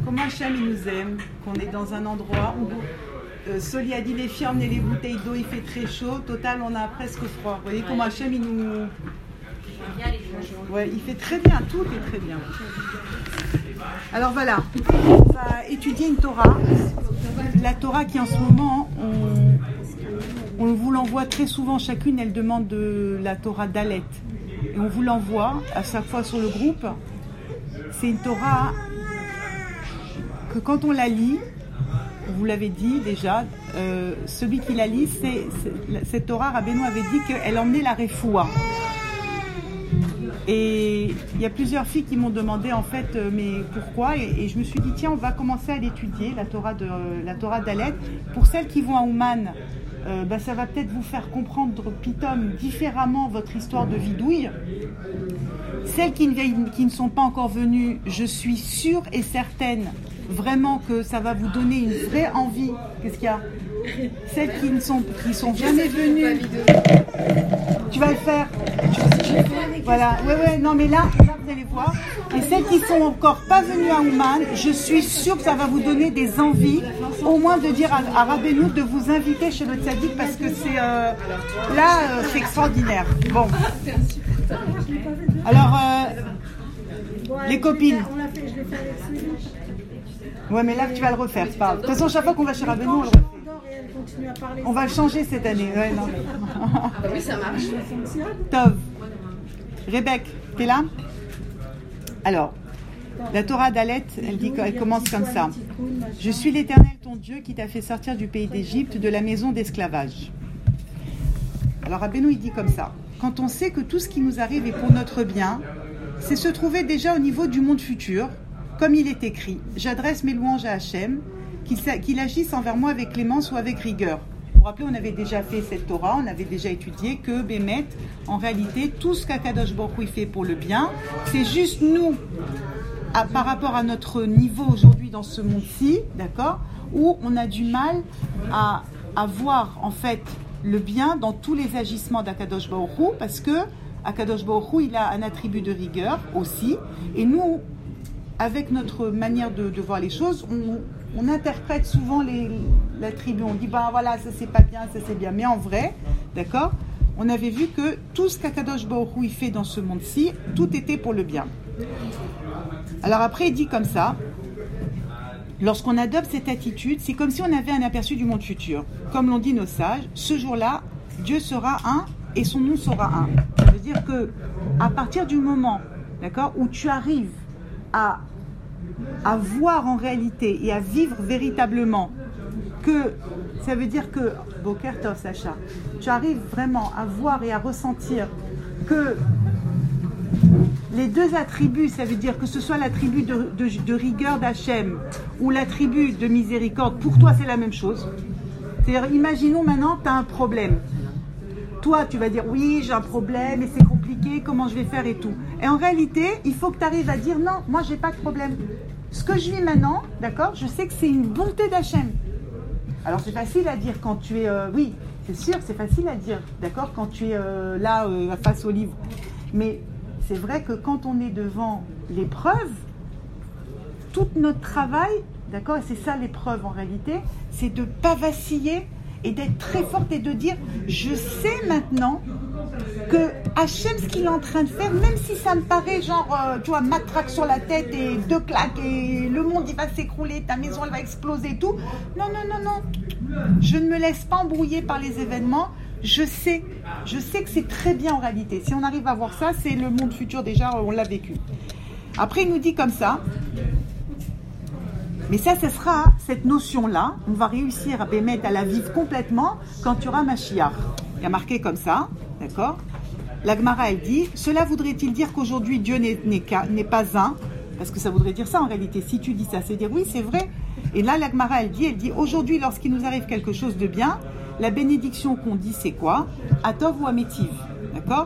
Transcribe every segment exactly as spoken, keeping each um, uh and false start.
comment Hachem il nous aime, qu'on est dans un endroit où euh, Soli a dit les filles emmenez les bouteilles d'eau, il fait très chaud, total on a presque froid. Vous voyez comment Hachem il nous... Ouais, il fait très bien, tout est très bien. Alors voilà, on va étudier une Torah, la Torah qui en ce moment, on, on vous l'envoie très souvent, chacune elle demande de la Torah d'Alet. Et on vous l'envoie à chaque fois sur le groupe. C'est une Torah que quand on la lit, vous l'avez dit déjà, euh, celui qui la lit, c'est, c'est, cette Torah, Rabbeinu avait dit qu'elle emmenait la Refoua. Et il y a plusieurs filles qui m'ont demandé en fait, euh, mais pourquoi et, et je me suis dit, tiens, on va commencer à l'étudier, la Torah de, euh, la Torah d'Alet. Pour celles qui vont à Ouman, euh, bah, ça va peut-être vous faire comprendre pitom différemment votre histoire de vidouille. Celles qui ne, qui ne sont pas encore venues, je suis sûre et certaine vraiment que ça va vous donner une vraie envie. Qu'est-ce qu'il y a? Celles qui ne sont, qui sont jamais venues, tu vas le faire. Voilà, ouais, ouais, non, mais là, là, vous allez voir. Et celles qui sont encore pas venues à Ouman, je suis sûre que ça va vous donner des envies, au moins de dire à, à Rabbeinu de vous inviter chez le Tzadik parce que c'est euh, là, euh, c'est extraordinaire. Bon. Alors, euh, les copines. Ouais, mais là, tu vas le refaire, c'est pas grave. De toute façon, chaque fois qu'on va chez Rabbeinu, on le refait. On va le changer cette année. Ouais, non. Ah bah oui, ça marche. Tov. Rebecca, t'es là? Alors, la Torah d'Alet, elle dit qu'elle commence comme ça. Je suis l'Éternel ton Dieu qui t'a fait sortir du pays d'Égypte, de la maison d'esclavage. Alors, Rabbeinu, il dit comme ça. Quand on sait que tout ce qui nous arrive est pour notre bien, c'est se trouver déjà au niveau du monde futur, comme il est écrit. J'adresse mes louanges à Hachem, qu'il, qu'il agisse envers moi avec clémence ou avec rigueur. Vous vous rappelez, on avait déjà fait cette Torah, on avait déjà étudié que Bémet, en réalité, tout ce qu'Akadosh Baruch Hu fait pour le bien, c'est juste nous, à, par rapport à notre niveau aujourd'hui dans ce monde-ci, d'accord, où on a du mal à, à voir en fait le bien dans tous les agissements d'Akadosh Baruch Hu, parce que Akadosh Baruch Hu, il a un attribut de rigueur aussi, et nous, avec notre manière de, de voir les choses, on, on interprète souvent les, l'attribut. On dit, ben voilà, ça c'est pas bien, ça c'est bien. Mais en vrai, d'accord, on avait vu que tout ce qu'Akadosh Baruch Hu il fait dans ce monde-ci, tout était pour le bien. Alors après, il dit comme ça, lorsqu'on adopte cette attitude, c'est comme si on avait un aperçu du monde futur. Comme l'ont dit nos sages, ce jour-là, Dieu sera un et son nom sera un. Ça veut dire que à partir du moment, d'accord, où tu arrives à à voir en réalité et à vivre véritablement que ça veut dire que Boker Tov Sacha, tu arrives vraiment à voir et à ressentir que les deux attributs, ça veut dire que ce soit l'attribut de, de, de rigueur d'Hachem ou l'attribut de miséricorde, pour toi c'est la même chose. C'est-à-dire, imaginons maintenant tu as un problème. Toi, tu vas dire, oui, j'ai un problème et c'est compliqué, comment je vais faire et tout. Et en réalité, il faut que tu arrives à dire, non, moi, j'ai pas de problème. Ce que je vis maintenant, d'accord, je sais que c'est une bonté d'Hachem. Alors, c'est facile à dire quand tu es... Euh, oui, c'est sûr, c'est facile à dire, d'accord, quand tu es euh, là, euh, face au livre. Mais c'est vrai que quand on est devant l'épreuve, tout notre travail, d'accord, et c'est ça l'épreuve en réalité, c'est de ne pas vaciller et d'être très forte et de dire, je sais maintenant que Hachem, ce qu'il est en train de faire, même si ça me paraît genre, euh, tu vois, matraque sur la tête et deux claques et le monde il va s'écrouler, ta maison elle va exploser et tout. Non, non, non, non. Je ne me laisse pas embrouiller par les événements. Je sais, je sais que c'est très bien en réalité. Si on arrive à voir ça, c'est le monde futur déjà, on l'a vécu. Après, il nous dit comme ça. Mais ça, ce sera cette notion-là. On va réussir à Bémet à la vivre complètement quand tu auras Mashiach. Il y a marqué comme ça, d'accord. La Gemara, elle dit, cela voudrait-il dire qu'aujourd'hui Dieu n'est, n'est, n'est pas un? Parce que ça voudrait dire ça en réalité. Si tu dis ça, c'est dire oui, c'est vrai. Et là, la Gemara, elle dit, elle dit, aujourd'hui, lorsqu'il nous arrive quelque chose de bien, la bénédiction qu'on dit, c'est quoi? Atov ou Amétiv, d'accord.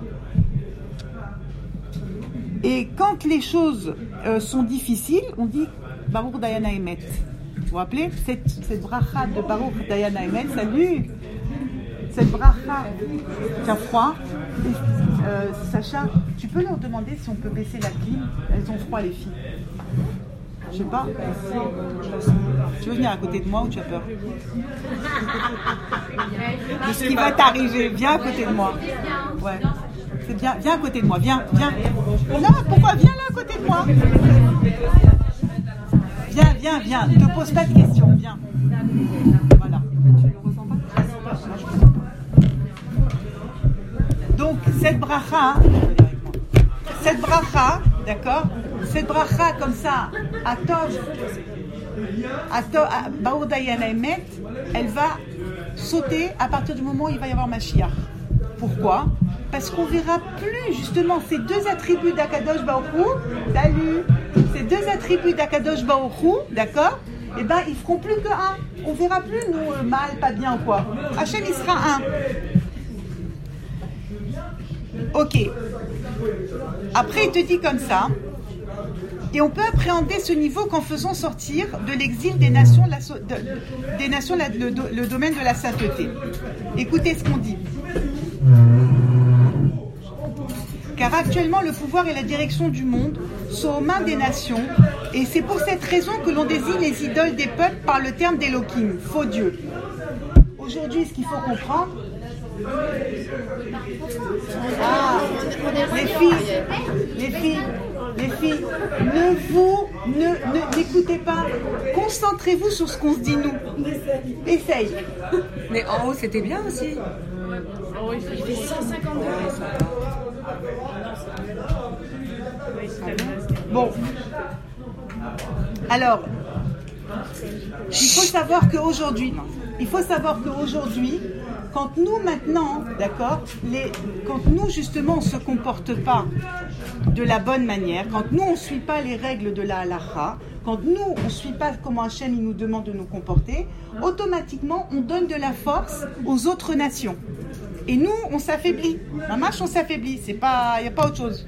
Et quand les choses euh, sont difficiles, on dit Baruch Dayana Emet. Vous vous rappelez cette, cette bracha de Baruch Dayana Emet? Salut. Cette bracha qui a froid. Euh, Sacha, tu peux leur demander si on peut baisser la clim? Elles ont froid, les filles. Je sais pas. Tu veux venir à côté de moi ou tu as peur de ce qui va t'arriver? Viens à côté de moi. Ouais. C'est bien. Viens à côté de moi. Viens, viens. Non, pourquoi? Viens là à côté de moi. Viens, viens, viens. Ne te pose pas de questions. Viens. Voilà. Donc, cette bracha, cette bracha, d'accord? Cette bracha comme ça, à Tov, à Tov, à Baor Dayan Emet, elle va sauter à partir du moment où il va y avoir Mashiach. Pourquoi? Parce qu'on verra plus justement ces deux attributs d'Akadosh Baruch Hu, salut, ces deux attributs d'Akadosh Baruch Hu, d'accord? Eh ben, ils feront plus que un. On verra plus nous mal, pas bien ou quoi. Hachem, il sera un. Ok. Après, il te dit comme ça. Et on peut appréhender ce niveau qu'en faisant sortir de l'exil des nations, la, de, des nations la, le, le domaine de la sainteté. Écoutez ce qu'on dit. Car actuellement, le pouvoir et la direction du monde sont aux mains des nations, et c'est pour cette raison que l'on désigne les idoles des peuples par le terme d'Elohim, faux Dieu. Aujourd'hui, ce qu'il faut comprendre, ah, les filles, les filles, les filles, ne vous, ne, ne, n'écoutez pas, concentrez-vous sur ce qu'on se dit nous. Essaye. Mais en haut, c'était bien aussi. En haut, il fait cent cinquante degrés. Bon. Alors, il faut savoir qu'aujourd'hui, il faut savoir qu'aujourd'hui, quand nous maintenant, d'accord, les, quand nous justement on se comporte pas de la bonne manière, quand nous on suit pas les règles de la halacha, quand nous on suit pas comment Hachem il nous demande de nous comporter, automatiquement on donne de la force aux autres nations. Et nous on s'affaiblit. La marche on s'affaiblit. C'est pas, il y a pas autre chose.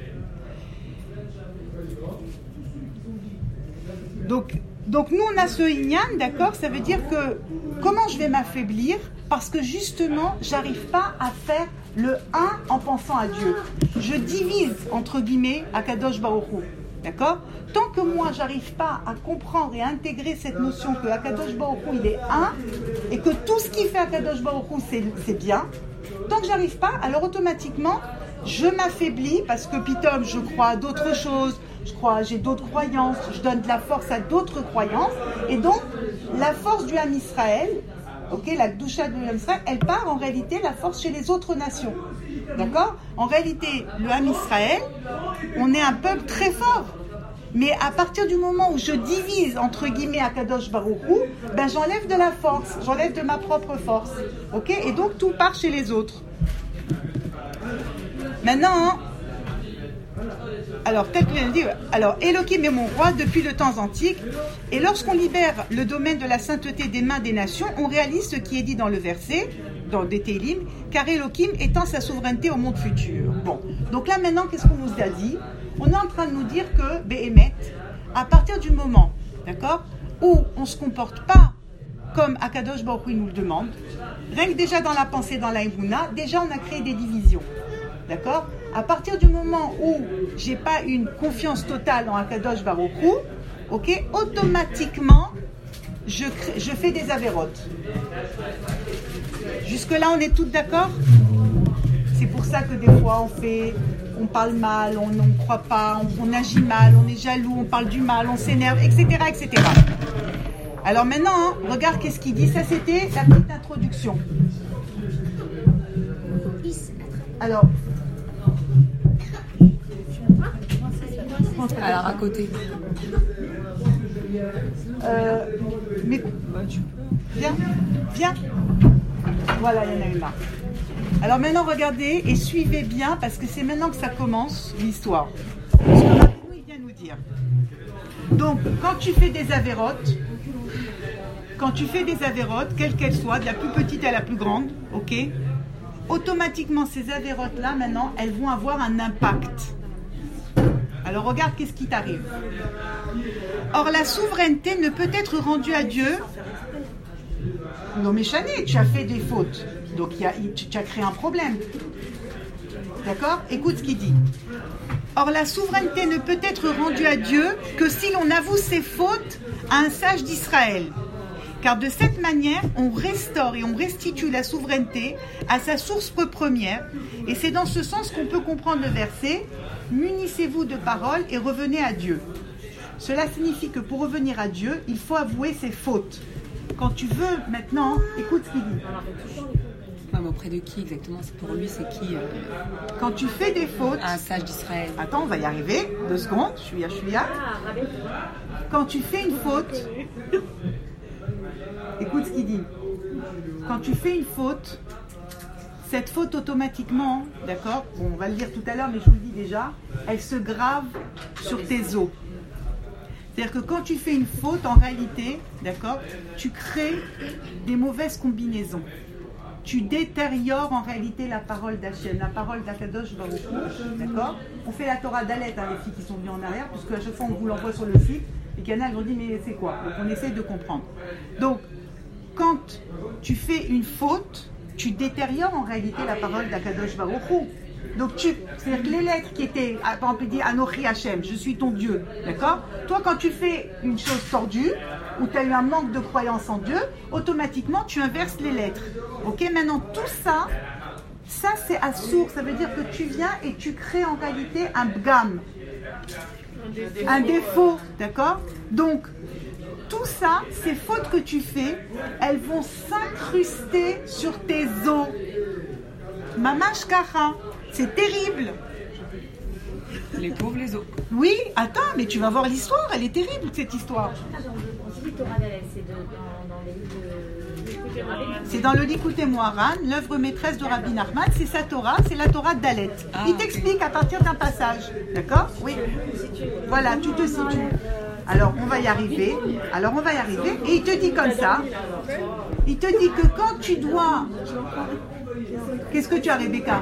Donc, donc nous on a ce inyan, d'accord, ça veut dire que comment je vais m'affaiblir? Parce que justement, j'arrive pas à faire le un en pensant à Dieu. Je divise, entre guillemets, Akadosh Baruch Hu. D'accord? Tant que moi, j'arrive pas à comprendre et à intégrer cette notion que Akadosh Baruch Hu, il est un, et que tout ce qui fait Akadosh Baruch Hu, c'est, c'est bien, tant que j'arrive pas, alors automatiquement, je m'affaiblis parce que pitom, je crois à d'autres choses, je crois, j'ai d'autres croyances, je donne de la force à d'autres croyances, et donc, la force du Ham Israël, ok, la Gdusha de Ham Israël, elle part en réalité la force chez les autres nations. D'accord? En réalité, le Ham Israël, on est un peuple très fort. Mais à partir du moment où je divise, entre guillemets, Akadosh Baruch Hu, ben j'enlève de la force, j'enlève de ma propre force. Ok? Et donc tout part chez les autres. Maintenant, alors, tel que je viens de dire, alors, Elohim est mon roi depuis le temps antique, et lorsqu'on libère le domaine de la sainteté des mains des nations, on réalise ce qui est dit dans le verset, dans des Télim, car Elohim étend sa souveraineté au monde futur. Bon, donc là maintenant, qu'est-ce qu'on nous a dit? On est en train de nous dire que, Béhémet, à partir du moment, d'accord, où on ne se comporte pas comme Akadosh Baruch Hu nous le demande, rien que déjà dans la pensée, dans la Emunah, déjà on a créé des divisions. D'accord? À partir du moment où j'ai pas une confiance totale en Akadosh Baruch Hu, ok, automatiquement, je, crée, je fais des avérotes. Jusque-là, on est toutes d'accord? C'est pour ça que des fois, on fait, on parle mal, on ne croit pas, on, on agit mal, on est jaloux, on parle du mal, on s'énerve, et cetera, et cetera. Alors maintenant, hein, regarde qu'est-ce qu'il dit. Ça, c'était la petite introduction. Alors... Alors à côté. Euh, mais viens, viens. Voilà, il y en a une là. Alors maintenant, regardez et suivez bien parce que c'est maintenant que ça commence l'histoire. Parce que là, il vient nous dire. Donc, quand tu fais des avérotes, quand tu fais des avérotes, quelles qu'elles soient, de la plus petite à la plus grande, ok, automatiquement ces avérotes là, maintenant, elles vont avoir un impact. Alors regarde qu'est-ce qui t'arrive. Or la souveraineté ne peut être rendue à Dieu. Non mais Chané, tu as fait des fautes. Donc y a, tu, tu as créé un problème. D'accord? Écoute ce qu'il dit. Or, la souveraineté ne peut être rendue à Dieu que si l'on avoue ses fautes à un sage d'Israël. Car de cette manière, on restaure et on restitue la souveraineté à sa source première. Et c'est dans ce sens qu'on peut comprendre le verset « Munissez-vous de paroles et revenez à Dieu ». Cela signifie que pour revenir à Dieu, il faut avouer ses fautes. Quand tu veux maintenant, écoute ce qu'il dit. Ouais, mais auprès de qui exactement? C'est pour lui, c'est qui euh... Quand tu fais des fautes... Un sage d'Israël. Attends, on va y arriver. Deux secondes, je suis là, je suis là. Quand tu fais une faute... Écoute ce qu'il dit. Quand tu fais une faute, cette faute automatiquement, d'accord, bon, on va le dire tout à l'heure, mais je vous le dis déjà, elle se grave sur tes os. C'est-à-dire que quand tu fais une faute, en réalité, d'accord, tu crées des mauvaises combinaisons. Tu détériores en réalité la parole d'Hachem, la parole d'Akadosh Baruch Hu, d'accord. On fait la Torah d'Alet, hein, les filles qui sont venues en arrière, puisque à chaque fois on vous l'envoie sur le site, les canals vont dire mais c'est quoi? Donc on essaie de comprendre. Donc, quand tu fais une faute, tu détériores en réalité la parole d'Akadosh Baruch Hu. Donc, tu, c'est-à-dire que les lettres qui étaient, par exemple, dit Anochi Hachem, je suis ton Dieu, d'accord? Toi, quand tu fais une chose tordue, ou tu as eu un manque de croyance en Dieu, automatiquement, tu inverses les lettres. Ok? Maintenant, tout ça, ça c'est assour, ça veut dire que tu viens et tu crées en réalité un bgam, un défaut, d'accord? Donc, tout ça, ces fautes que tu fais, elles vont s'incruster sur tes os. Mamash Kara, c'est terrible. Les pauvres, les os. Oui, attends, mais tu vas voir l'histoire, elle est terrible cette histoire. C'est dans le Likutei Moharan, l'œuvre maîtresse de Rabbi Nachman, c'est sa Torah, c'est la Torah d'Alet. Ah, il t'explique okay. à partir d'un passage, d'accord? Oui. Voilà, tu te situes. Alors, on va y arriver. Alors, on va y arriver. Et il te dit comme ça. Il te dit que quand tu dois... Qu'est-ce que tu as, Rebecca?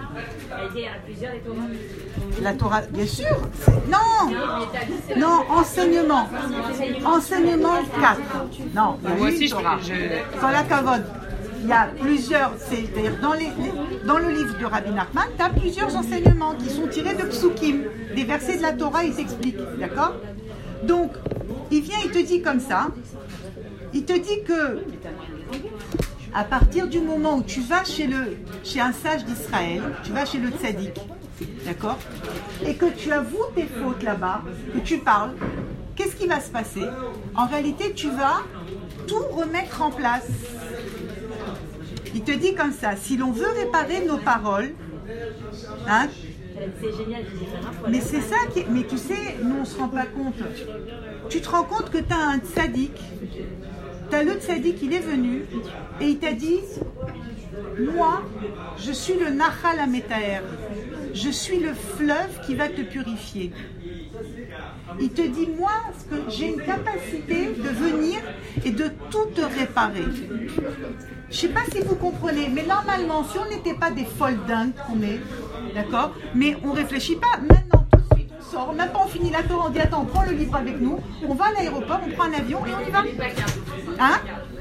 La Torah, bien sûr. Non, non, enseignement. Enseignement quatre. Non, il y a moi une aussi, Torah. je... je... Sans la kavod. Il y a plusieurs, c'est-à-dire dans, les, les, dans le livre de Rabbi Nachman, tu as plusieurs enseignements qui sont tirés de Psukim, des versets de la Torah, il s'explique, d'accord? Donc, il vient, il te dit comme ça, il te dit que à partir du moment où tu vas chez, le, chez un sage d'Israël, tu vas chez le tzaddik, d'accord, et que tu avoues tes fautes là-bas, que tu parles, qu'est-ce qui va se passer? En réalité, tu vas tout remettre en place. Il te dit comme ça, si l'on veut réparer nos paroles, hein, c'est génial, mais c'est ça qui est, mais tu sais, nous on ne se rend pas compte. Tu te rends compte que tu as un tzaddik, tu as le tzaddik, il est venu et il t'a dit, moi, je suis le Nachal HaMetaher, je suis le fleuve qui va te purifier. Il te dit, moi, que j'ai une capacité de venir et de tout te réparer. Je ne sais pas si vous comprenez, mais normalement, si on n'était pas des folles dingues qu'on est, d'accord, mais on ne réfléchit pas, maintenant, tout de suite, on sort, même pas on finit la Torah, on dit, attends, on prend le livre avec nous, on va à l'aéroport, on prend un avion et on y va. Hein?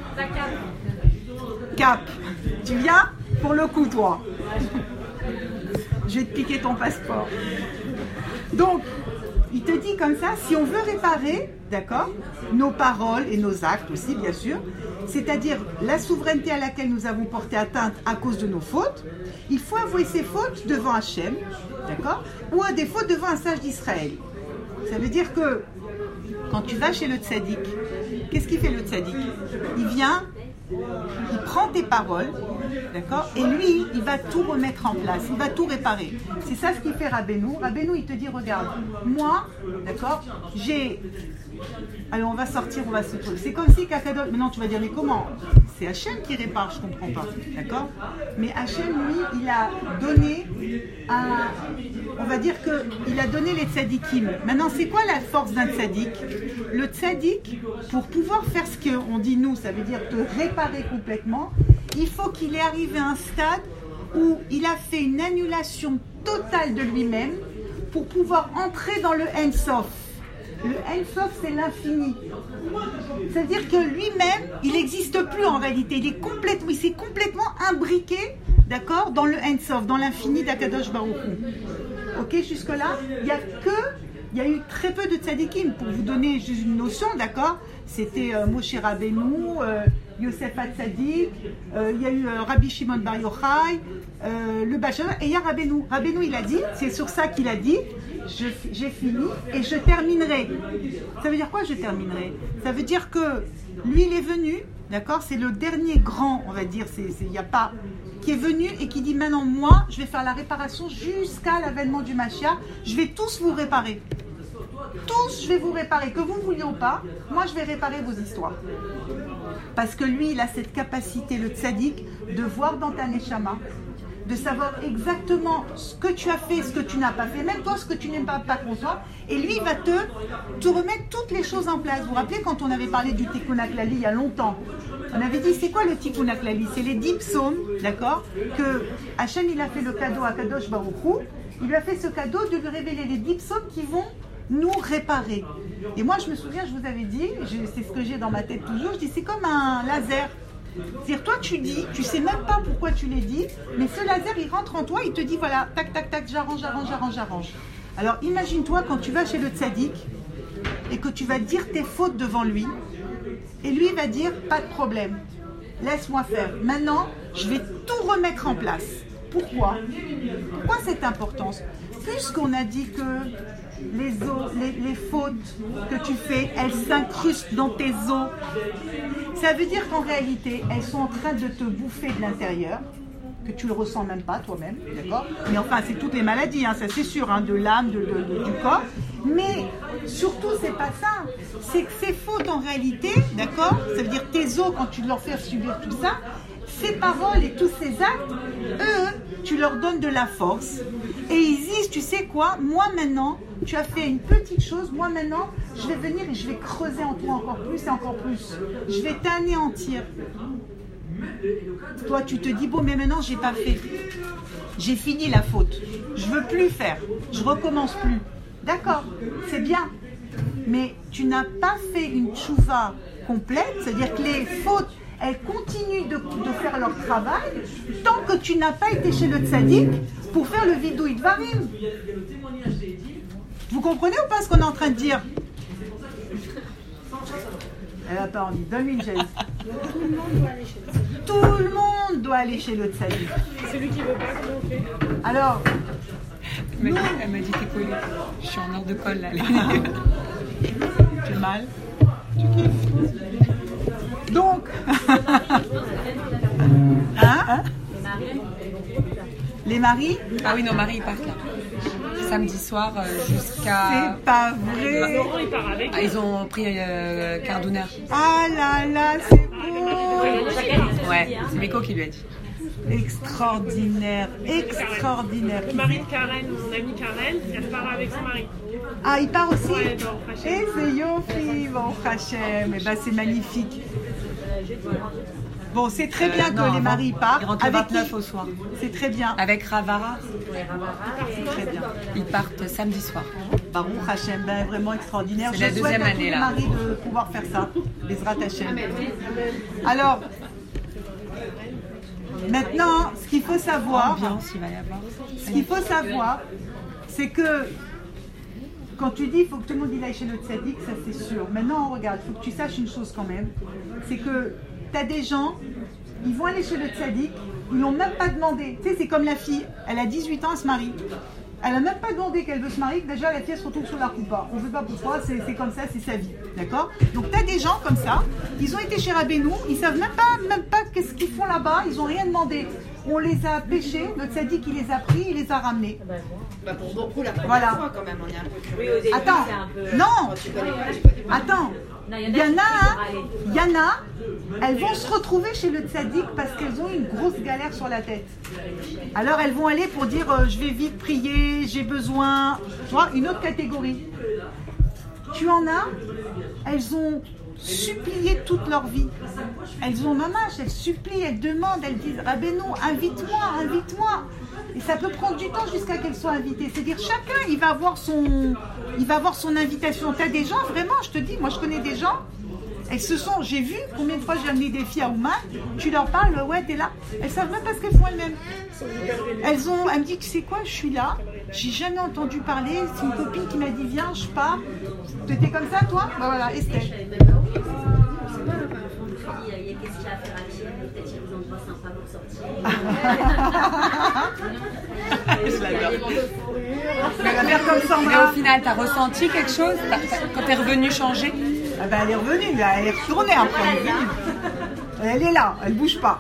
Cap. Tu viens? Pour le coup, toi. Je vais te piquer ton passeport. Donc, il te dit comme ça, si on veut réparer, d'accord, nos paroles et nos actes aussi, bien sûr, c'est-à-dire la souveraineté à laquelle nous avons porté atteinte à cause de nos fautes, il faut avouer ses fautes devant Hachem, d'accord, ou à des fautes devant un sage d'Israël. Ça veut dire que quand tu vas chez le tzaddik, qu'est-ce qu'il fait le tzaddik? Il vient, il prend tes paroles, d'accord, et lui, il va tout remettre en place, il va tout réparer. C'est ça ce qu'il fait Rabbeinu. Rabbeinu, il te dit, regarde, moi, d'accord, j'ai... Alors on va sortir, on va se trouver. C'est comme si Kakadosh... Mais non, tu vas dire, mais comment? C'est Hachem qui répare, je ne comprends pas, d'accord? Mais Hachem, lui, il a donné un... On va dire qu'il a donné les tzadikim. Maintenant, c'est quoi la force d'un tzadik? Le tzadik, pour pouvoir faire ce qu'on dit nous, ça veut dire te réparer complètement, il faut qu'il ait arrivé à un stade où il a fait une annulation totale de lui-même pour pouvoir entrer dans le Ein Sof. Le Ein Sof, c'est l'infini. C'est-à-dire que lui-même, il n'existe plus en réalité. Il est complètement, il s'est complètement imbriqué, d'accord, dans le Ein Sof, dans l'infini d'Akadosh Baruch Hu. Ok, jusque-là, il n'y a que, il y a eu très peu de tzadikim. Pour vous donner juste une notion, d'accord? C'était euh, Moshe Rabbeinu, euh, Yosef Hatzadik, euh, il y a eu euh, Rabbi Shimon Bar Yochai, euh, le Bachelor, et il y a Rabbeinu. Rabbeinu, il a dit, c'est sur ça qu'il a dit, je, j'ai fini et je terminerai. Ça veut dire quoi, je terminerai? Ça veut dire que lui, il est venu, d'accord? C'est le dernier grand, on va dire, il n'y a pas... qui est venu et qui dit maintenant moi je vais faire la réparation jusqu'à l'avènement du Mashiach, je vais tous vous réparer, tous je vais vous réparer, que vous ne vouliez pas, moi je vais réparer vos histoires, parce que lui il a cette capacité, le tzaddik, de voir dans ta neshama, de savoir exactement ce que tu as fait, ce que tu n'as pas fait, même toi ce que tu n'aimes pas, pas content, et lui il va te, te remettre toutes les choses en place. Vous vous rappelez quand on avait parlé du Tikkun HaKlali il y a longtemps, on avait dit c'est quoi le Tikkun HaKlali? C'est les dix psaumes, d'accord, que Hachem il a fait le cadeau à Kadosh Baruch Hu, il lui a fait ce cadeau de lui révéler les dix psaumes qui vont nous réparer. Et moi je me souviens, je vous avais dit, je, c'est ce que j'ai dans ma tête toujours, je dis c'est comme un laser. C'est-à-dire, toi tu dis, tu sais même pas pourquoi tu l'as dit, mais ce laser il rentre en toi, il te dit voilà, tac tac tac, j'arrange, j'arrange, j'arrange, j'arrange. Alors imagine-toi quand tu vas chez le tzaddik et que tu vas dire tes fautes devant lui, et lui va dire pas de problème, laisse-moi faire. Maintenant, je vais tout remettre en place. Pourquoi? Pourquoi cette importance? Puisqu'on a dit que les os, les, les fautes que tu fais, elles s'incrustent dans tes os. Ça veut dire qu'en réalité, elles sont en train de te bouffer de l'intérieur, que tu le ressens même pas toi-même, d'accord? Mais enfin, c'est toutes les maladies, hein, ça c'est sûr, hein, de l'âme, de, de, de, du corps. Mais surtout, c'est pas ça. C'est que ces fautes en réalité, d'accord? Ça veut dire tes os, quand tu leur fais subir tout ça, ces paroles et tous ces actes, eux, tu leur donnes de la force. Et ils disent, tu sais quoi, moi maintenant, tu as fait une petite chose, moi maintenant, je vais venir et je vais creuser en toi encore plus et encore plus. Je vais t'anéantir. Toi, tu te dis, bon, mais maintenant, j'ai pas fait. J'ai fini la faute. Je veux plus faire. Je recommence plus. D'accord, c'est bien. Mais tu n'as pas fait une tchouva complète, c'est-à-dire que les fautes, elles continuent de, de faire leur travail tant que tu n'as pas été chez le tzaddik pour faire le vidouï dvarim. Vous comprenez ou pas ce qu'on est en train de dire? Elle n'a pas envie. Donne-lui une chaise. Tout le monde doit aller chez le tzaddik. Celui qui veut pas, comment on fait? Alors, Elle m'a dit, elle m'a dit t'es collée. Je suis en heure de colle là. tu mal. Tu kiffes. Donc, hein, hein? Les maris? Ah oui, nos maris ils partent là. Samedi soir euh, jusqu'à. C'est pas vrai. Laurent, il part avec. Ah, ils ont pris euh, quart d'une heure. Ah là là, c'est beau. Ouais, c'est Miko qui lui a dit. Extraordinaire, extraordinaire. Le mari de Karen, mon amie Karen, elle part avec son mari. Ah, il part aussi? Ouais, bon, Hachem. Et c'est Yofi, bon Hachem. Eh ben, c'est magnifique. Bon, c'est très bien Euh, que non, les avant, maris partent. Ils rentrent le Avec vingt-neuf qui? au soir. C'est très bien. Avec Ravara, C'est très bien. ils partent samedi soir. Baruch Hachem, ben, vraiment extraordinaire. C'est Je la souhaite deuxième à tous année, les là. maris de pouvoir faire ça. Bezrat Hachem. Alors, maintenant, ce qu'il faut savoir, Ambiance, il va y avoir. ce qu'il faut savoir, c'est que quand tu dis il faut que tout le monde il aille chez le tzaddik, ça c'est sûr. Maintenant, regarde, il faut que tu saches une chose quand même, c'est que tu as des gens, ils vont aller chez le tzaddik, ils l'ont même pas demandé. Tu sais, c'est comme la fille, elle a dix-huit ans, elle se marie. Elle n'a même pas demandé qu'elle veut se marier, que déjà la fille elle se retrouve sur la coupa. On ne sait pas pourquoi, c'est, c'est comme ça, c'est sa vie. D'accord? Donc tu as des gens comme ça, ils ont été chez Rabbeinu, ils ne savent même pas, même pas qu'est-ce qu'ils font là-bas, ils n'ont rien demandé. On les a pêchés, le tzaddik il les a pris, il les a ramenés. Bah pour beaucoup la première Voilà. fois quand même, on est un peu Oui, curieux. au début, Attends, c'est un peu... non, Quand tu connais pas, tu connais pas. attends. Non, Il y en a, il y en a, elles vont se retrouver chez le tzaddik parce qu'elles ont une grosse galère sur la tête. Alors elles vont aller pour dire euh, je vais vite prier, j'ai besoin, tu vois, une autre catégorie. Tu en as, elles ont supplié toute leur vie. Elles ont mamache, elles supplient, elles demandent, elles disent Rabbeinu, invite-moi, invite-moi. Et ça peut prendre du temps jusqu'à qu'elles soient invitées. C'est-à-dire chacun, il va avoir son, il va avoir son invitation. Tu as des gens, vraiment, je te dis, moi je connais des gens, elles se sont, j'ai vu combien de fois j'ai amené des filles à Ouman, tu leur parles, ouais, t'es là. Elles savent même pas ce qu'elles font elles-mêmes. Elles ont, elle me dit, tu sais quoi, je suis là, J'ai jamais entendu parler. C'est une copine qui m'a dit viens, je pars. Tu étais comme ça, toi? Bah voilà, Estelle. Il y a qu'est-ce qu'il y a à faire à Thiers, peut-être qu'il y a des endroits sympas pour sortir. Je l'adore. Elle va faire comme ça, Mais au final, t'as ressenti quelque chose T'as- t'as- quand t'es revenue changer? Ah ben, elle est revenue, là, elle est retournée après. Elle est venue. Elle est là, elle bouge pas.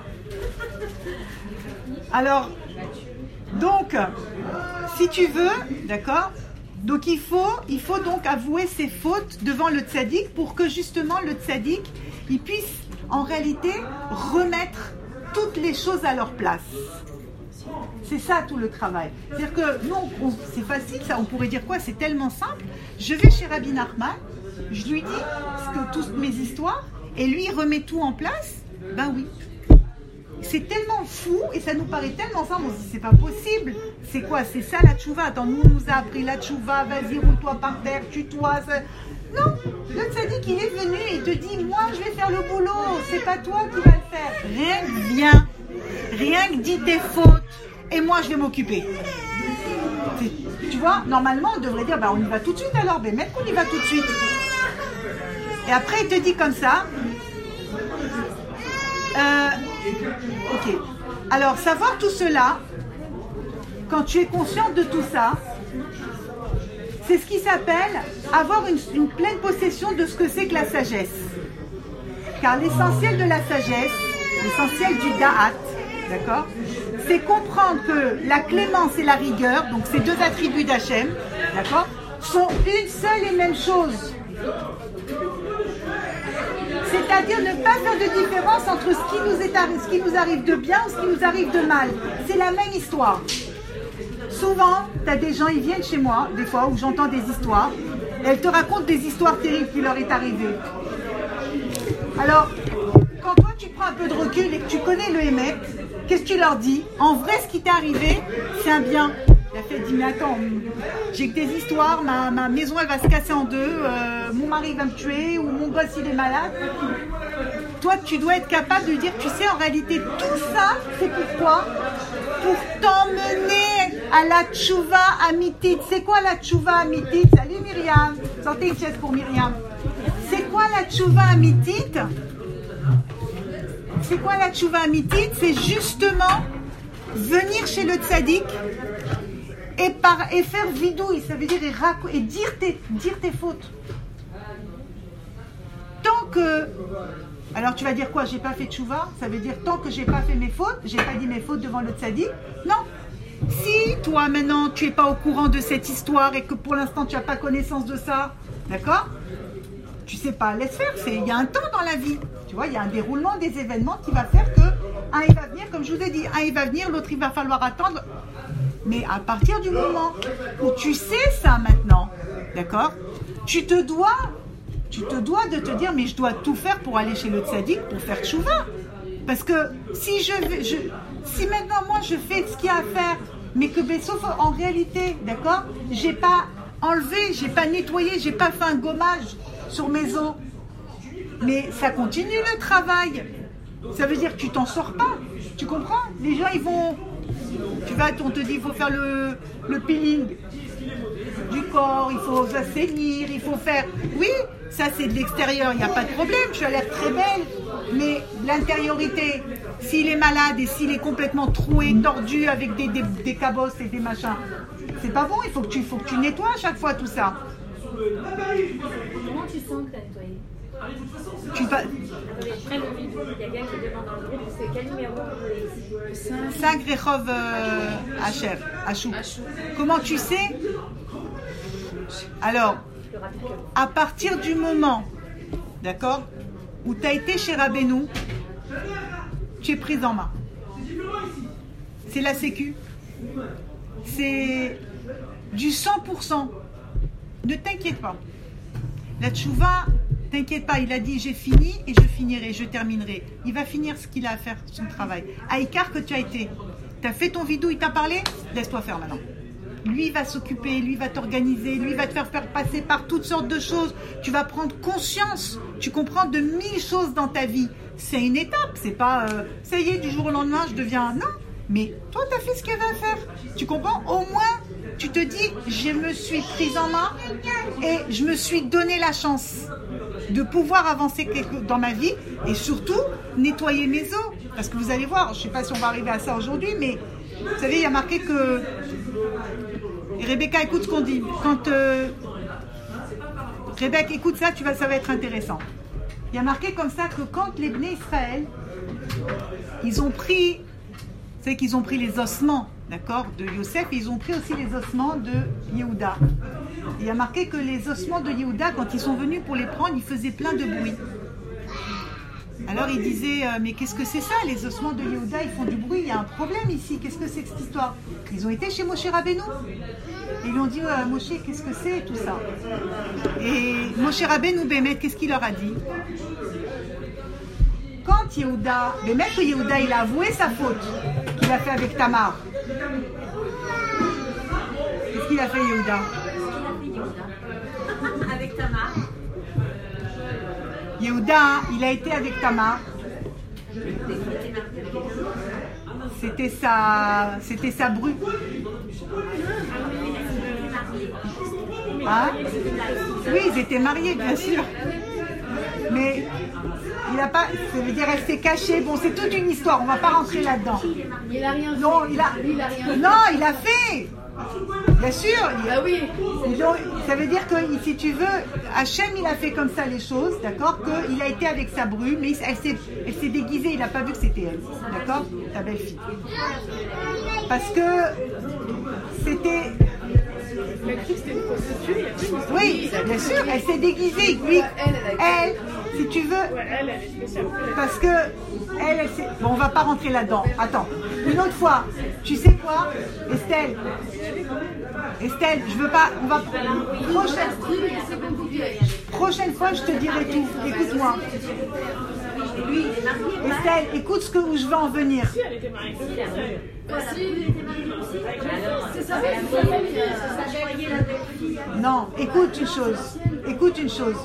Alors, donc, si tu veux, d'accord, donc il faut, il faut donc avouer ses fautes devant le tzaddik pour que justement le tzaddik, il puisse en réalité remettre toutes les choses à leur place. C'est ça tout le travail. C'est-à-dire que nous, on- c'est facile ça, on pourrait dire quoi? C'est tellement simple. Je vais chez Rabbi Nachman, je lui dis ce que, toutes mes histoires et lui il remet tout en place. Ben oui. C'est tellement fou et ça nous paraît tellement simple, on se dit c'est pas possible. C'est quoi? C'est ça la tchouva? Attends, nous on nous a appris la tchouva, vas-y roule-toi par terre, tue-toi. Ça... Non, le tzaddik il est venu et il te dit moi je vais faire le boulot, c'est pas toi qui vas le faire. Rien que viens, rien que dis tes fautes et moi je vais m'occuper. C'est- Tu vois, normalement on devrait dire bah on y va tout de suite alors, ben mettre qu'on y va tout de suite. Et après il te dit comme ça. Euh, ok. Alors, savoir tout cela, quand tu es consciente de tout ça, c'est ce qui s'appelle avoir une, une pleine possession de ce que c'est que la sagesse. Car l'essentiel de la sagesse, l'essentiel du da'at, d'accord, c'est comprendre que la clémence et la rigueur, donc ces deux attributs d'Hachem, d'accord, sont une seule et même chose. C'est-à-dire ne pas faire de différence entre ce qui nous est arri- ce qui nous arrive de bien ou ce qui nous arrive de mal. C'est la même histoire. Souvent, tu as des gens, ils viennent chez moi, des fois, où j'entends des histoires, et elles te racontent des histoires terribles qui leur est arrivée. Alors, quand toi tu prends un peu de recul et que tu connais le Hémet, qu'est-ce que tu leur dis? En vrai, ce qui t'est arrivé, c'est un bien. La fête dit, mais attends, j'ai que des histoires, ma, ma maison elle va se casser en deux, euh, mon mari va me tuer ou mon gosse il est malade. Toi, tu dois être capable de lui dire, tu sais, en réalité, tout ça, c'est pour toi, pour t'emmener à la tchouva amitit. C'est quoi la tchouva amitit? Salut Myriam, sortez une chaise pour Myriam. C'est quoi la tchouva amitit? C'est quoi la tchouva amitit? C'est justement venir chez le tzaddik et, par, et faire vidouille, ça veut dire et, raco- et dire, tes, dire tes fautes. Tant que... Alors tu vas dire quoi? J'ai pas fait tchouva? Ça veut dire tant que j'ai pas fait mes fautes, j'ai pas dit mes fautes devant le tzaddik? Non. Si toi maintenant tu es pas au courant de cette histoire et que pour l'instant tu n'as pas connaissance de ça, d'accord? Tu sais pas, laisse faire. C'est, il y a un temps dans la vie. Tu vois, il y a un déroulement des événements qui va faire que un il va venir, comme je vous ai dit, un il va venir, l'autre il va falloir attendre. Mais à partir du moment où tu sais ça maintenant, d'accord, tu te dois, tu te dois de te dire, mais je dois tout faire pour aller chez le tzaddik pour faire tchouva. Parce que si je, vais- je, si maintenant moi je fais ce qu'il y a à faire, mais que ben, sauf en réalité, d'accord, j'ai pas enlevé, j'ai pas nettoyé, j'ai pas fait un gommage sur mes os, mais ça continue le travail. Ça veut dire que tu t'en sors pas. Tu comprends? Les gens ils vont, tu vas, on te dit il faut faire le, le peeling du corps, il faut assainir, il faut faire. Oui, ça c'est de l'extérieur, il n'y a pas de problème, tu as l'air très belle, mais l'intériorité, s'il est malade et s'il est complètement troué, tordu avec des, des, des cabosses et des machins, c'est pas bon, il faut que tu, faut que tu nettoies à chaque fois tout ça. Comment tu sens que tu as nettoyé? Tu vas. Après le vidéo, il y a quelqu'un qui demande dans le groupe, c'est quel numéro vous voulez ici? cinq Rehov euh, Hacher, Hachou. Comment tu sais? Alors, à partir du moment, d'accord, où tu as été chez Rabbeinu, tu es prise en main. C'est la sécu. C'est du cent pour cent. Ne t'inquiète pas. La tchouva, t'inquiète pas, il a dit j'ai fini et je finirai, je terminerai. Il va finir ce qu'il a à faire, son travail. À écart que tu as été, tu as fait ton vidéo, il t'a parlé, laisse-toi faire maintenant. Lui va s'occuper, lui va t'organiser, lui va te faire, faire passer par toutes sortes de choses. Tu vas prendre conscience, tu comprends, de mille choses dans ta vie. C'est une étape, c'est pas euh, ça y est, du jour au lendemain je deviens... Non, mais toi tu as fait ce qu'il y avait à faire. Tu comprends? Au moins, tu te dis, je me suis prise en main et je me suis donné la chance de pouvoir avancer quelque, dans ma vie et surtout nettoyer mes os. Parce que vous allez voir, je ne sais pas si on va arriver à ça aujourd'hui, mais vous savez, il y a marqué que... Et Rebecca, écoute ce qu'on dit. Quand... Euh... Rebecca, écoute ça, tu vas, ça va être intéressant. Il y a marqué comme ça que quand les Bnei Israël, ils ont pris... Vous savez qu'ils ont pris les ossements, d'accord, de Yosef, et ils ont pris aussi les ossements de Yehuda. Il y a marqué que les ossements de Yehuda, quand ils sont venus pour les prendre, ils faisaient plein de bruit. Alors ils disaient, euh, mais qu'est-ce que c'est ça, les ossements de Yehuda, ils font du bruit, il y a un problème ici, qu'est-ce que c'est que cette histoire? Ils ont été chez Moshe Rabbeinu. Ils lui ont dit, euh, Moshe, qu'est-ce que c'est tout ça? Et Moshe Rabbeinu, Bémet, qu'est-ce qu'il leur a dit? Quand Yehuda, Bémet que Yehuda, il a avoué sa faute qu'il a fait avec Tamar. Qu'est-ce qu'il a fait Yehuda? Avec Tamar. Yehuda, il a été avec Tamar. C'était sa, c'était sa bru. Hein? Oui, ils étaient mariés, bien sûr. Mais il a pas, ça veut dire elle s'est cachée. Bon, c'est toute une histoire. On va pas rentrer là-dedans. Il a rien fait. Non, il a, il a rien fait. non, il a fait. Bien sûr. Il, Ah oui. ils ont- ça veut dire que, si tu veux, Hachem, il a fait comme ça les choses, d'accord? Qu'il a été avec sa bru, mais elle s'est, elle s'est déguisée. Il n'a pas vu que c'était elle, d'accord? Ta belle-fille. Parce que c'était. Il a cru que c'était une prostituée, il y a plus une histoire. Oui, bien sûr, elle s'est déguisée. Lui, elle, si tu veux, Ouais, elle, elle est spéciale. parce que elle, elle s'est... Bon, on va pas rentrer là-dedans. Attends, une autre fois. Tu sais quoi, Estelle? Estelle, je veux pas. On va prochaine, prochaine fois, je te dirai tout. Écoute-moi, Lui, il est marié. Estelle. Écoute ce que où je veux en venir. Si, elle était mariée. Voilà. Lui, il était marié aussi. Alors, C'est sa belle famille. ça choyait la belle-fille. Non, écoute une chose. Écoute une chose.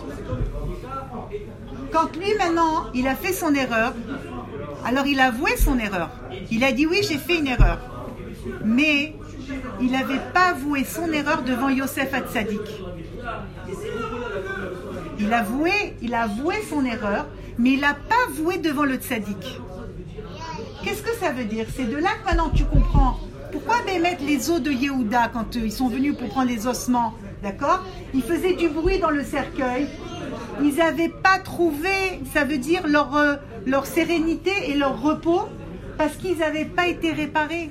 Quand lui, maintenant, il a fait son erreur, alors il a avoué son erreur. Il a dit oui, j'ai fait une erreur. Mais il n'avait pas avoué son erreur devant Yosef Hatzadik. Il a avoué, il a avoué son erreur, mais il n'a pas avoué devant le Tzadik. Qu'est-ce que ça veut dire? C'est de là que maintenant tu comprends pourquoi mettre les os de Yehuda quand euh, ils sont venus pour prendre les ossements, d'accord? Ils faisaient du bruit dans le cercueil. Ils n'avaient pas trouvé, ça veut dire leur, euh, leur sérénité et leur repos, parce qu'ils n'avaient pas été réparés.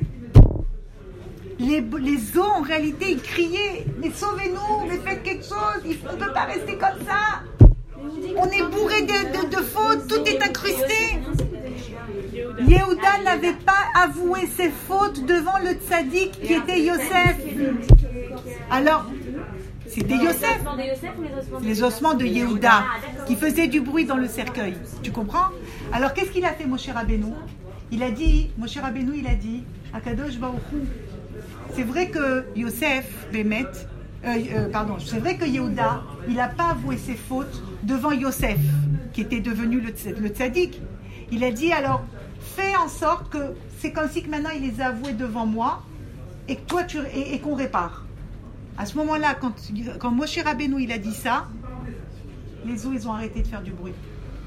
Les, les os, en réalité, ils criaient, mais sauvez-nous, mais faites quelque chose, on ne peut pas rester comme ça. On est bourré de, de, de fautes, tout est incrusté. Yehuda n'avait pas avoué ses fautes devant le tzaddik qui était Yosef. Alors, c'était Yosef. Les ossements de Yosef ou les ossements de Les ossements de Yehuda qui faisaient du bruit dans le cercueil. Tu comprends? Alors, qu'est-ce qu'il a fait, Moshe Rabbeinu? Il a dit, Moshe Rabbeinu, il a dit, Akadosh Baruch Hu, c'est vrai que Yosef, Bémet, euh, euh, pardon, c'est vrai que Yehuda, il n'a pas avoué ses fautes devant Yosef, qui était devenu le, le tzaddik. Il a dit, alors, fais en sorte que c'est comme si que maintenant il les a avoués devant moi et que toi tu et, et qu'on répare. À ce moment-là, quand, quand Moshe Rabbeinu il a dit ça, les os ils ont arrêté de faire du bruit.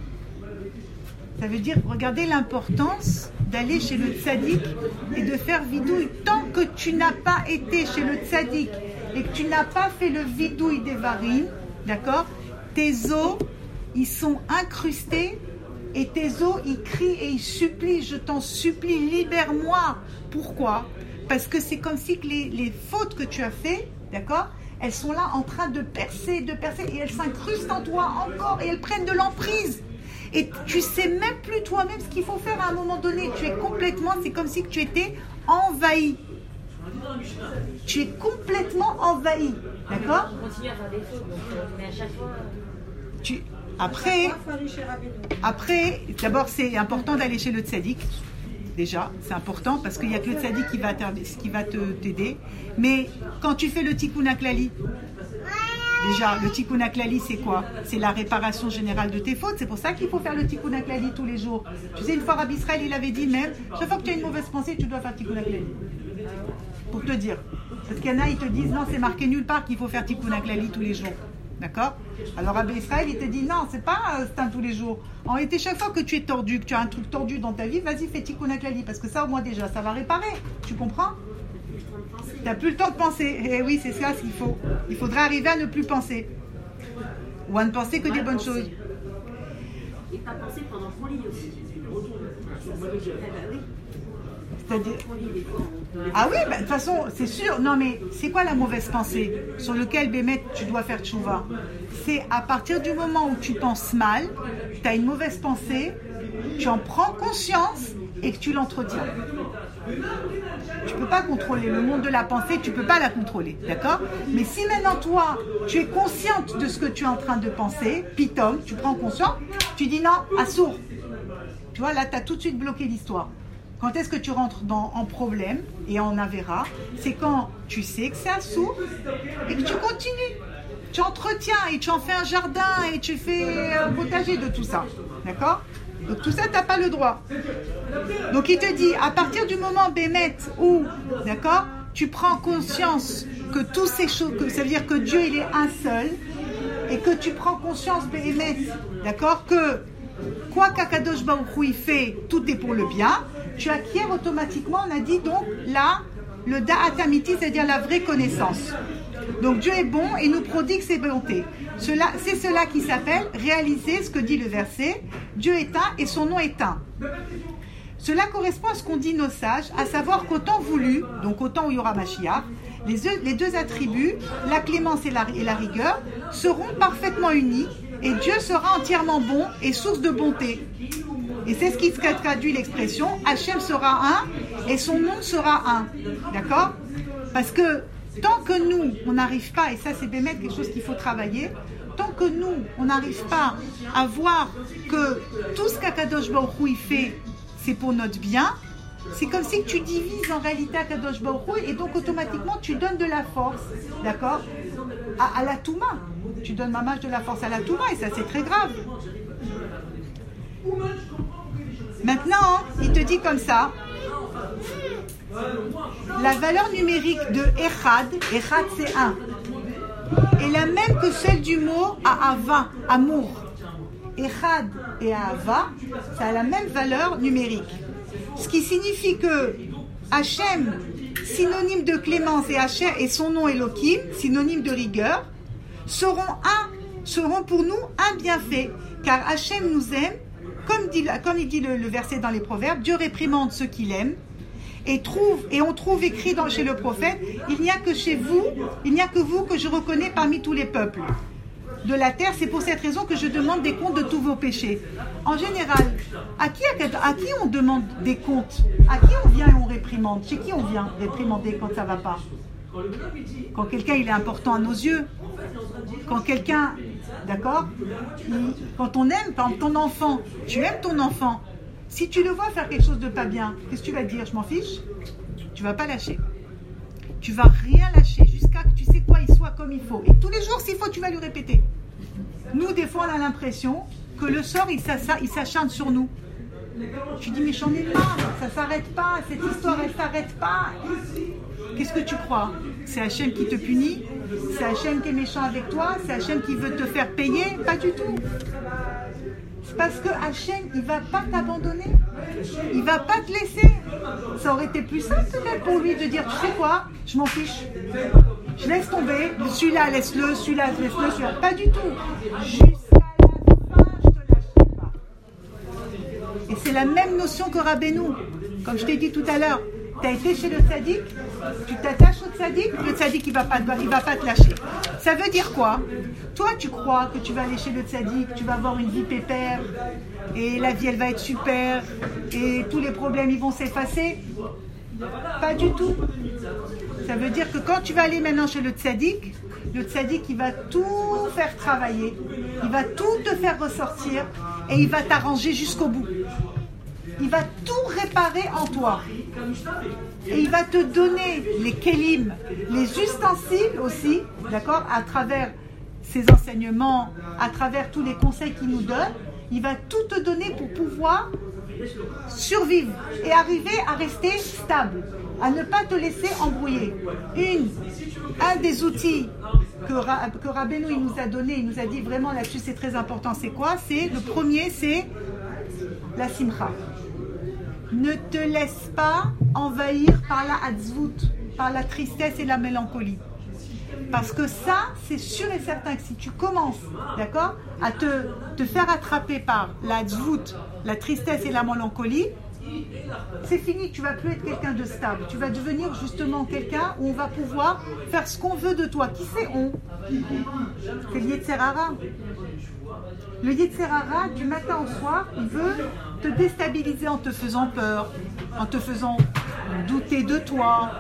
Ça veut dire, regardez l'importance d'aller chez le tzaddik et de faire vidouille. Tant que tu n'as pas été chez le tzaddik et que tu n'as pas fait le vidouille des varines, d'accord, tes os, ils sont incrustés et tes os, ils crient et ils supplient, je t'en supplie, libère-moi. Pourquoi? Parce que c'est comme si que les, les fautes que tu as fait, d'accord, elles sont là en train de percer, de percer et elles s'incrustent en toi encore et elles prennent de l'emprise. Et tu sais même plus toi-même ce qu'il faut faire à un moment donné. Tu es complètement, c'est comme si que tu étais envahi. Tu es complètement envahi. D'accord? On continue à faire des fautes, donc, euh, mais à chaque fois. tu, Après, après d'abord, c'est important d'aller chez le tzaddik. Déjà, c'est important parce qu'il n'y a que le tzaddik qui va, qui va te, t'aider. Mais quand tu fais le tikkun haklali, déjà, le tikkun haklali, c'est quoi? C'est la réparation générale de tes fautes. C'est pour ça qu'il faut faire le tikkun haklali tous les jours. Tu sais, une fois Rabbi Israël, il avait dit même, chaque fois que tu as une mauvaise pensée, tu dois faire tikkun haklali. Pour te dire. Parce qu'il y en a, ils te disent non, c'est marqué nulle part qu'il faut faire Tikkun HaKlali tous les jours. D'accord? Alors Rabbi Israël, il te dit non, c'est pas euh, c'est un tous les jours. En réalité, chaque fois que tu es tordu, que tu as un truc tordu dans ta vie, vas-y, fais Tikkun HaKlali. Parce que ça, au moins déjà, ça va réparer. Tu comprends? Tu n'as plus le temps de penser. Eh oui, c'est ça ce qu'il faut. Il faudrait arriver à ne plus penser. Ou à ne penser que des bonnes choses. Et pas penser pendant qu'on lit aussi. C'est-à-dire... Ah oui, bah, de toute façon, c'est sûr. Non, mais c'est quoi la mauvaise pensée sur laquelle, Bémet, tu dois faire tchouva? C'est à partir du moment où tu penses mal, tu as une mauvaise pensée, tu en prends conscience et que tu l'entretiens. Tu ne peux pas contrôler le monde de la pensée, tu ne peux pas la contrôler, d'accord? Mais si maintenant toi, tu es consciente de ce que tu es en train de penser, pitom, tu prends conscience, tu dis non, assour. Tu vois, là, tu as tout de suite bloqué l'histoire. Quand est-ce que tu rentres dans, en problème et en avéra? C'est quand tu sais que c'est assour et que tu continues. Tu entretiens et tu en fais un jardin et tu fais un potager de tout ça, d'accord? Donc tout ça, tu n'as pas le droit. Donc il te dit, à partir du moment, Bémet, où, d'accord, tu prends conscience que tous ces choses, que, ça veut dire que Dieu, il est un seul, et que tu prends conscience, Bémet, d'accord, que quoi qu'Akadosh Baruch Hu il fait, tout est pour le bien, tu acquiers automatiquement, on a dit donc, là, le Da'at Amiti, c'est-à-dire la vraie connaissance. Donc Dieu est bon et nous prodigue ses bontés. Cela, c'est cela qui s'appelle réaliser ce que dit le verset. Dieu est un et son nom est un. Cela correspond à ce qu'ont dit nos sages, à savoir qu'au temps voulu, donc au temps où il y aura Mashiach, les deux, les deux attributs, la clémence et la, et la rigueur, seront parfaitement unis et Dieu sera entièrement bon et source de bonté. Et c'est ce qui traduit l'expression Hachem sera un et son nom sera un. D'accord? Parce que tant que nous, on n'arrive pas, et ça c'est bémet quelque chose qu'il faut travailler, tant que nous, on n'arrive pas à voir que tout ce qu'Akadosh Baruch Hu il fait, c'est pour notre bien, c'est comme si tu divises en réalité Akadosh Baruch Hu et donc automatiquement tu donnes de la force, d'accord, à, à la Touma. Tu donnes mamage de la force à la Touma et ça c'est très grave. Maintenant, il te dit comme ça, la valeur numérique de Echad, Echad c'est un, est la même que celle du mot Ahava, amour. Echad et Ahava, ça a la même valeur numérique. Ce qui signifie que Hachem, synonyme de clémence, et Hachem et son nom Elohim, synonyme de rigueur, seront un, seront pour nous un bienfait, car Hachem nous aime, comme, dit, comme il dit le, le verset dans les Proverbes, Dieu réprimande ceux qu'il aime. Et, trouve, et on trouve écrit dans, chez le prophète, il n'y a que chez vous, il n'y a que vous que je reconnais parmi tous les peuples de la terre. C'est pour cette raison que je demande des comptes de tous vos péchés. En général, à qui, à, à qui on demande des comptes? À qui on vient et on réprimande? Chez qui on vient réprimander quand ça ne va pas? Quand quelqu'un il est important à nos yeux. Quand quelqu'un, d'accord, quand on aime, par exemple ton enfant, tu aimes ton enfant. Si tu le vois faire quelque chose de pas bien, qu'est-ce que tu vas dire? Je m'en fiche. Tu vas pas lâcher. Tu vas rien lâcher jusqu'à que tu sais quoi il soit comme il faut. Et tous les jours, s'il faut, tu vas lui répéter. Nous, des fois, on a l'impression que le sort, il s'acharne sur nous. Tu dis, mais j'en ai marre, ça s'arrête pas, cette histoire, elle s'arrête pas. Qu'est-ce que tu crois? C'est Hachem qui te punit? C'est Hachem qui est méchant avec toi? C'est Hachem qui veut te faire payer? Pas du tout. Parce que Hachem, il ne va pas t'abandonner. Il ne va pas te laisser. Ça aurait été plus simple peut-être pour lui de dire, tu sais quoi, je m'en fiche. Je laisse tomber. Celui-là, laisse-le. Celui-là, laisse-le. Celui-là. Pas du tout. Jusqu'à la fin, je ne te lâcherai pas. Et c'est la même notion que Rabbeinu. Comme je t'ai dit tout à l'heure, tu as été chez le tzaddik, tu t'attaches au tzaddik, le tzaddik il ne va, va pas te lâcher. Ça veut dire quoi? Toi tu crois que tu vas aller chez le tzaddik, tu vas avoir une vie pépère, et la vie elle va être super, et tous les problèmes ils vont s'effacer? Pas du tout. Ça veut dire que quand tu vas aller maintenant chez le tzaddik, le tzaddik il va tout faire travailler, il va tout te faire ressortir, et il va t'arranger jusqu'au bout. Il va tout réparer en toi. Et il va te donner les kélim, les ustensiles aussi, d'accord, à travers ses enseignements, à travers tous les conseils qu'il nous donne. Il va tout te donner pour pouvoir survivre et arriver à rester stable. à ne pas te laisser embrouiller. Une, un des outils que, Ra, que Rabbeinu il nous a donné, il nous a dit vraiment là-dessus, c'est très important. C'est quoi? C'est le premier, c'est la simcha. Ne te laisse pas envahir par la hatzvut, par la tristesse et la mélancolie. Parce que ça, c'est sûr et certain que si tu commences, d'accord, à te, te faire attraper par la hatzvut, la tristesse et la mélancolie, c'est fini, tu ne vas plus être quelqu'un de stable. Tu vas devenir justement quelqu'un où on va pouvoir faire ce qu'on veut de toi. Qui c'est on? C'est le Yetzer Hara. Le Yetzer Hara, du matin au soir, il veut te déstabiliser en te faisant peur, en te faisant douter de toi,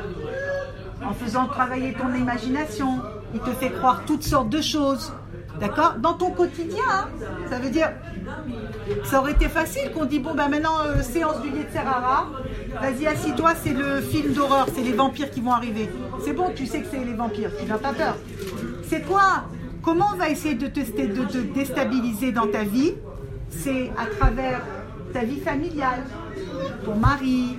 en faisant travailler ton imagination. Il te fait croire toutes sortes de choses. D'accord? Dans ton quotidien, hein, ça veut dire, ça aurait été facile qu'on dit, bon ben maintenant, euh, séance du Yetzer Hara, vas-y assis-toi, c'est le film d'horreur, c'est les vampires qui vont arriver. C'est bon, tu sais que c'est les vampires, tu n'as pas peur. C'est quoi? Comment on va essayer de te, de te déstabiliser dans ta vie? C'est à travers ta vie familiale, ton mari.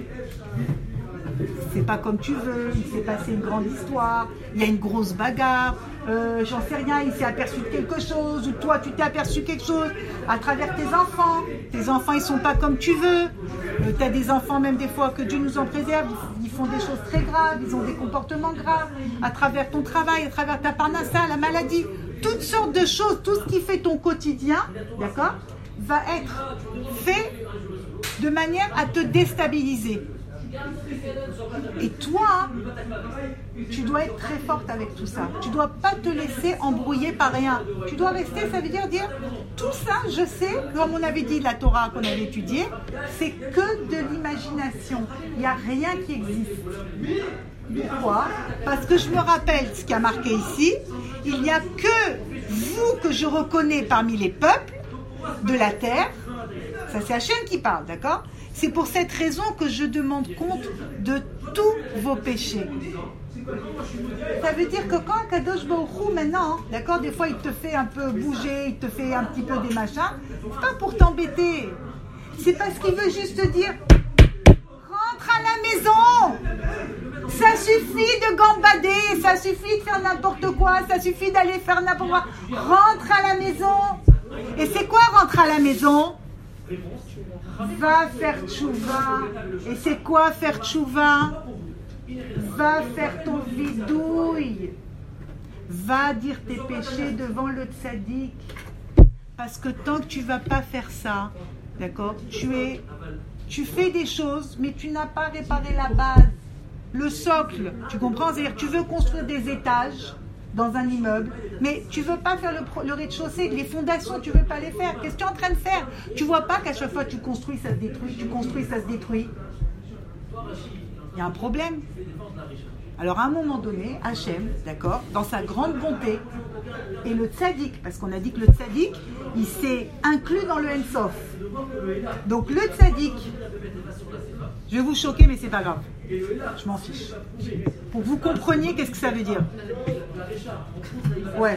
C'est pas comme tu veux, il s'est passé une grande histoire, il y a une grosse bagarre, euh, j'en sais rien, il s'est aperçu de quelque chose, ou toi tu t'es aperçu quelque chose, à travers tes enfants. Tes enfants ils sont pas comme tu veux, euh, tu as des enfants même des fois que Dieu nous en préserve, ils, ils font des choses très graves, ils ont des comportements graves, à travers ton travail, à travers ta parnassa, la maladie, toutes sortes de choses, tout ce qui fait ton quotidien, d'accord, va être fait de manière à te déstabiliser. Et toi, tu dois être très forte avec tout ça. Tu ne dois pas te laisser embrouiller par rien. Tu dois rester, ça veut dire dire, tout ça, je sais, comme on avait dit la Torah qu'on avait étudiée, c'est que de l'imagination. Il n'y a rien qui existe. Pourquoi? Parce que je me rappelle ce qui a marqué ici, il n'y a que vous que je reconnais parmi les peuples de la terre. Ça c'est Hachem qui parle, d'accord? C'est pour cette raison que je demande compte de tous vos péchés. Ça veut dire que quand Kadosh Baruch Hu, maintenant, d'accord, des fois il te fait un peu bouger, il te fait un petit peu des machins, c'est pas pour t'embêter. C'est parce qu'il veut juste te dire, rentre à la maison. Ça suffit de gambader, ça suffit de faire n'importe quoi, ça suffit d'aller faire n'importe quoi. Rentre à la maison. Et c'est quoi rentre à la maison? Va faire tchouva. Et c'est quoi faire tchouva? Va faire ton vidouille. Va dire tes péchés devant le tzaddik. Parce que tant que tu ne vas pas faire ça, d'accord, tu es, tu fais des choses, mais tu n'as pas réparé la base, le socle. Tu comprends? C'est-à-dire tu veux construire des étages dans un immeuble, mais tu ne veux pas faire le, le rez-de-chaussée, les fondations, tu ne veux pas les faire. Qu'est-ce que tu es en train de faire? Tu ne vois pas qu'à chaque fois tu construis, ça se détruit, tu construis, ça se détruit. Il y a un problème. Alors à un moment donné, Hachem, d'accord, dans sa grande bonté, et le tzaddik, parce qu'on a dit que le tzaddik, il s'est inclus dans le Ensof. Donc le tzaddik, je vais vous choquer, mais c'est pas grave. Je m'en fiche. Pour que vous compreniez qu'est-ce que ça veut dire. Ouais.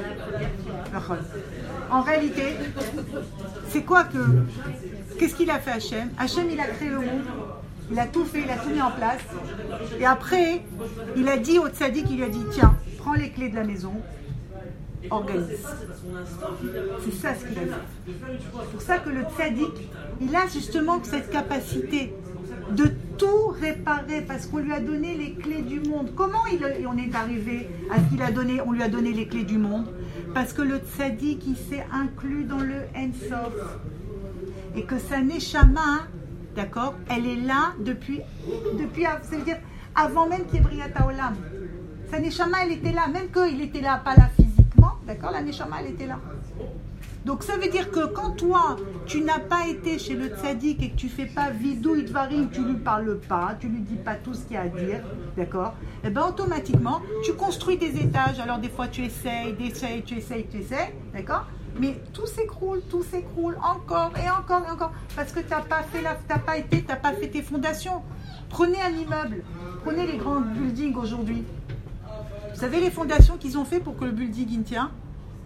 En réalité, c'est quoi que... Qu'est-ce qu'il a fait Hachem? Hachem, il a créé le monde. Il a tout fait, il a tout mis en place. Et après, il a dit au tzaddik, il lui a dit, tiens, prends les clés de la maison, organise. C'est ça ce qu'il a fait. C'est pour ça que le tzaddik, il a justement cette capacité de tout réparer, parce qu'on lui a donné les clés du monde. Comment il, on est arrivé à ce qu'il a donné, on lui a donné les clés du monde? Parce que le tzaddik, il s'est inclus dans le Ensof. Et que sa neshama, d'accord, elle est là depuis, depuis ça veut dire, avant même qu'il y ait Briat Haolam. Sa neshama, elle était là, même qu'il était là, pas là physiquement, d'accord, la neshama, elle était là. Donc ça veut dire que quand toi, tu n'as pas été chez le tzaddik et que tu ne fais pas vidou idvarim, tu ne lui parles pas, tu ne lui dis pas tout ce qu'il y a à dire, d'accord, et bien automatiquement, tu construis des étages. Alors des fois, tu essayes, tu essayes, tu essayes, tu essayes, d'accord, mais tout s'écroule, tout s'écroule encore et encore et encore, parce que tu n'as pas fait la, t'as pas été, tu n'as pas fait tes fondations. Prenez un immeuble, prenez les grands buildings aujourd'hui. Vous savez les fondations qu'ils ont fait pour que le building il tient?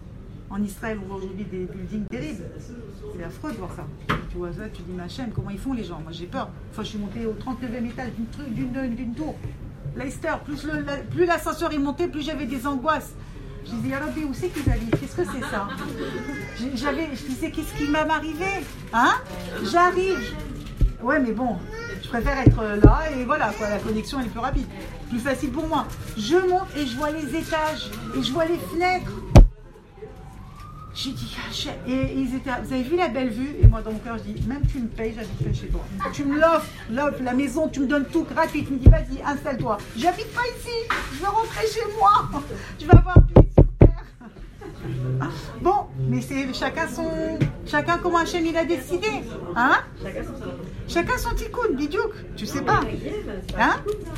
En Israël, on voit aujourd'hui des buildings terribles. C'est affreux de voir ça. Tu vois ça, tu dis, ma chaîne, comment ils font les gens? Moi, j'ai peur. Enfin, je suis montée au trente-neuvième étage d'une, truc, d'une, d'une tour. Leicester, plus, le, la, plus l'ascenseur est monté, plus j'avais des angoisses. Je disais, Rabbi, où c'est qu'ils habitent? Qu'est-ce que c'est ça? J'avais, je disais, qu'est-ce qui m'est arrivé? Hein? J'arrive. Ouais, mais bon, je préfère être là et voilà, quoi, la connexion elle est plus rapide. Plus facile pour moi. Je monte et je vois les étages et je vois les fenêtres. J'ai dit, et ils étaient, vous avez vu la belle vue? Et moi dans mon cœur je dis, même tu me payes, j'habite chez toi. Tu me l'offres, l'offre, la maison, tu me donnes tout gratuit. Tu me dis, vas-y, installe-toi. J'habite pas ici, je veux rentrer chez moi. Je veux avoir plus sur terre. Bon, mais c'est chacun son, chacun comment Hachem il a décidé, hein? Chacun son tikkun, bidiouk, tu sais pas, hein?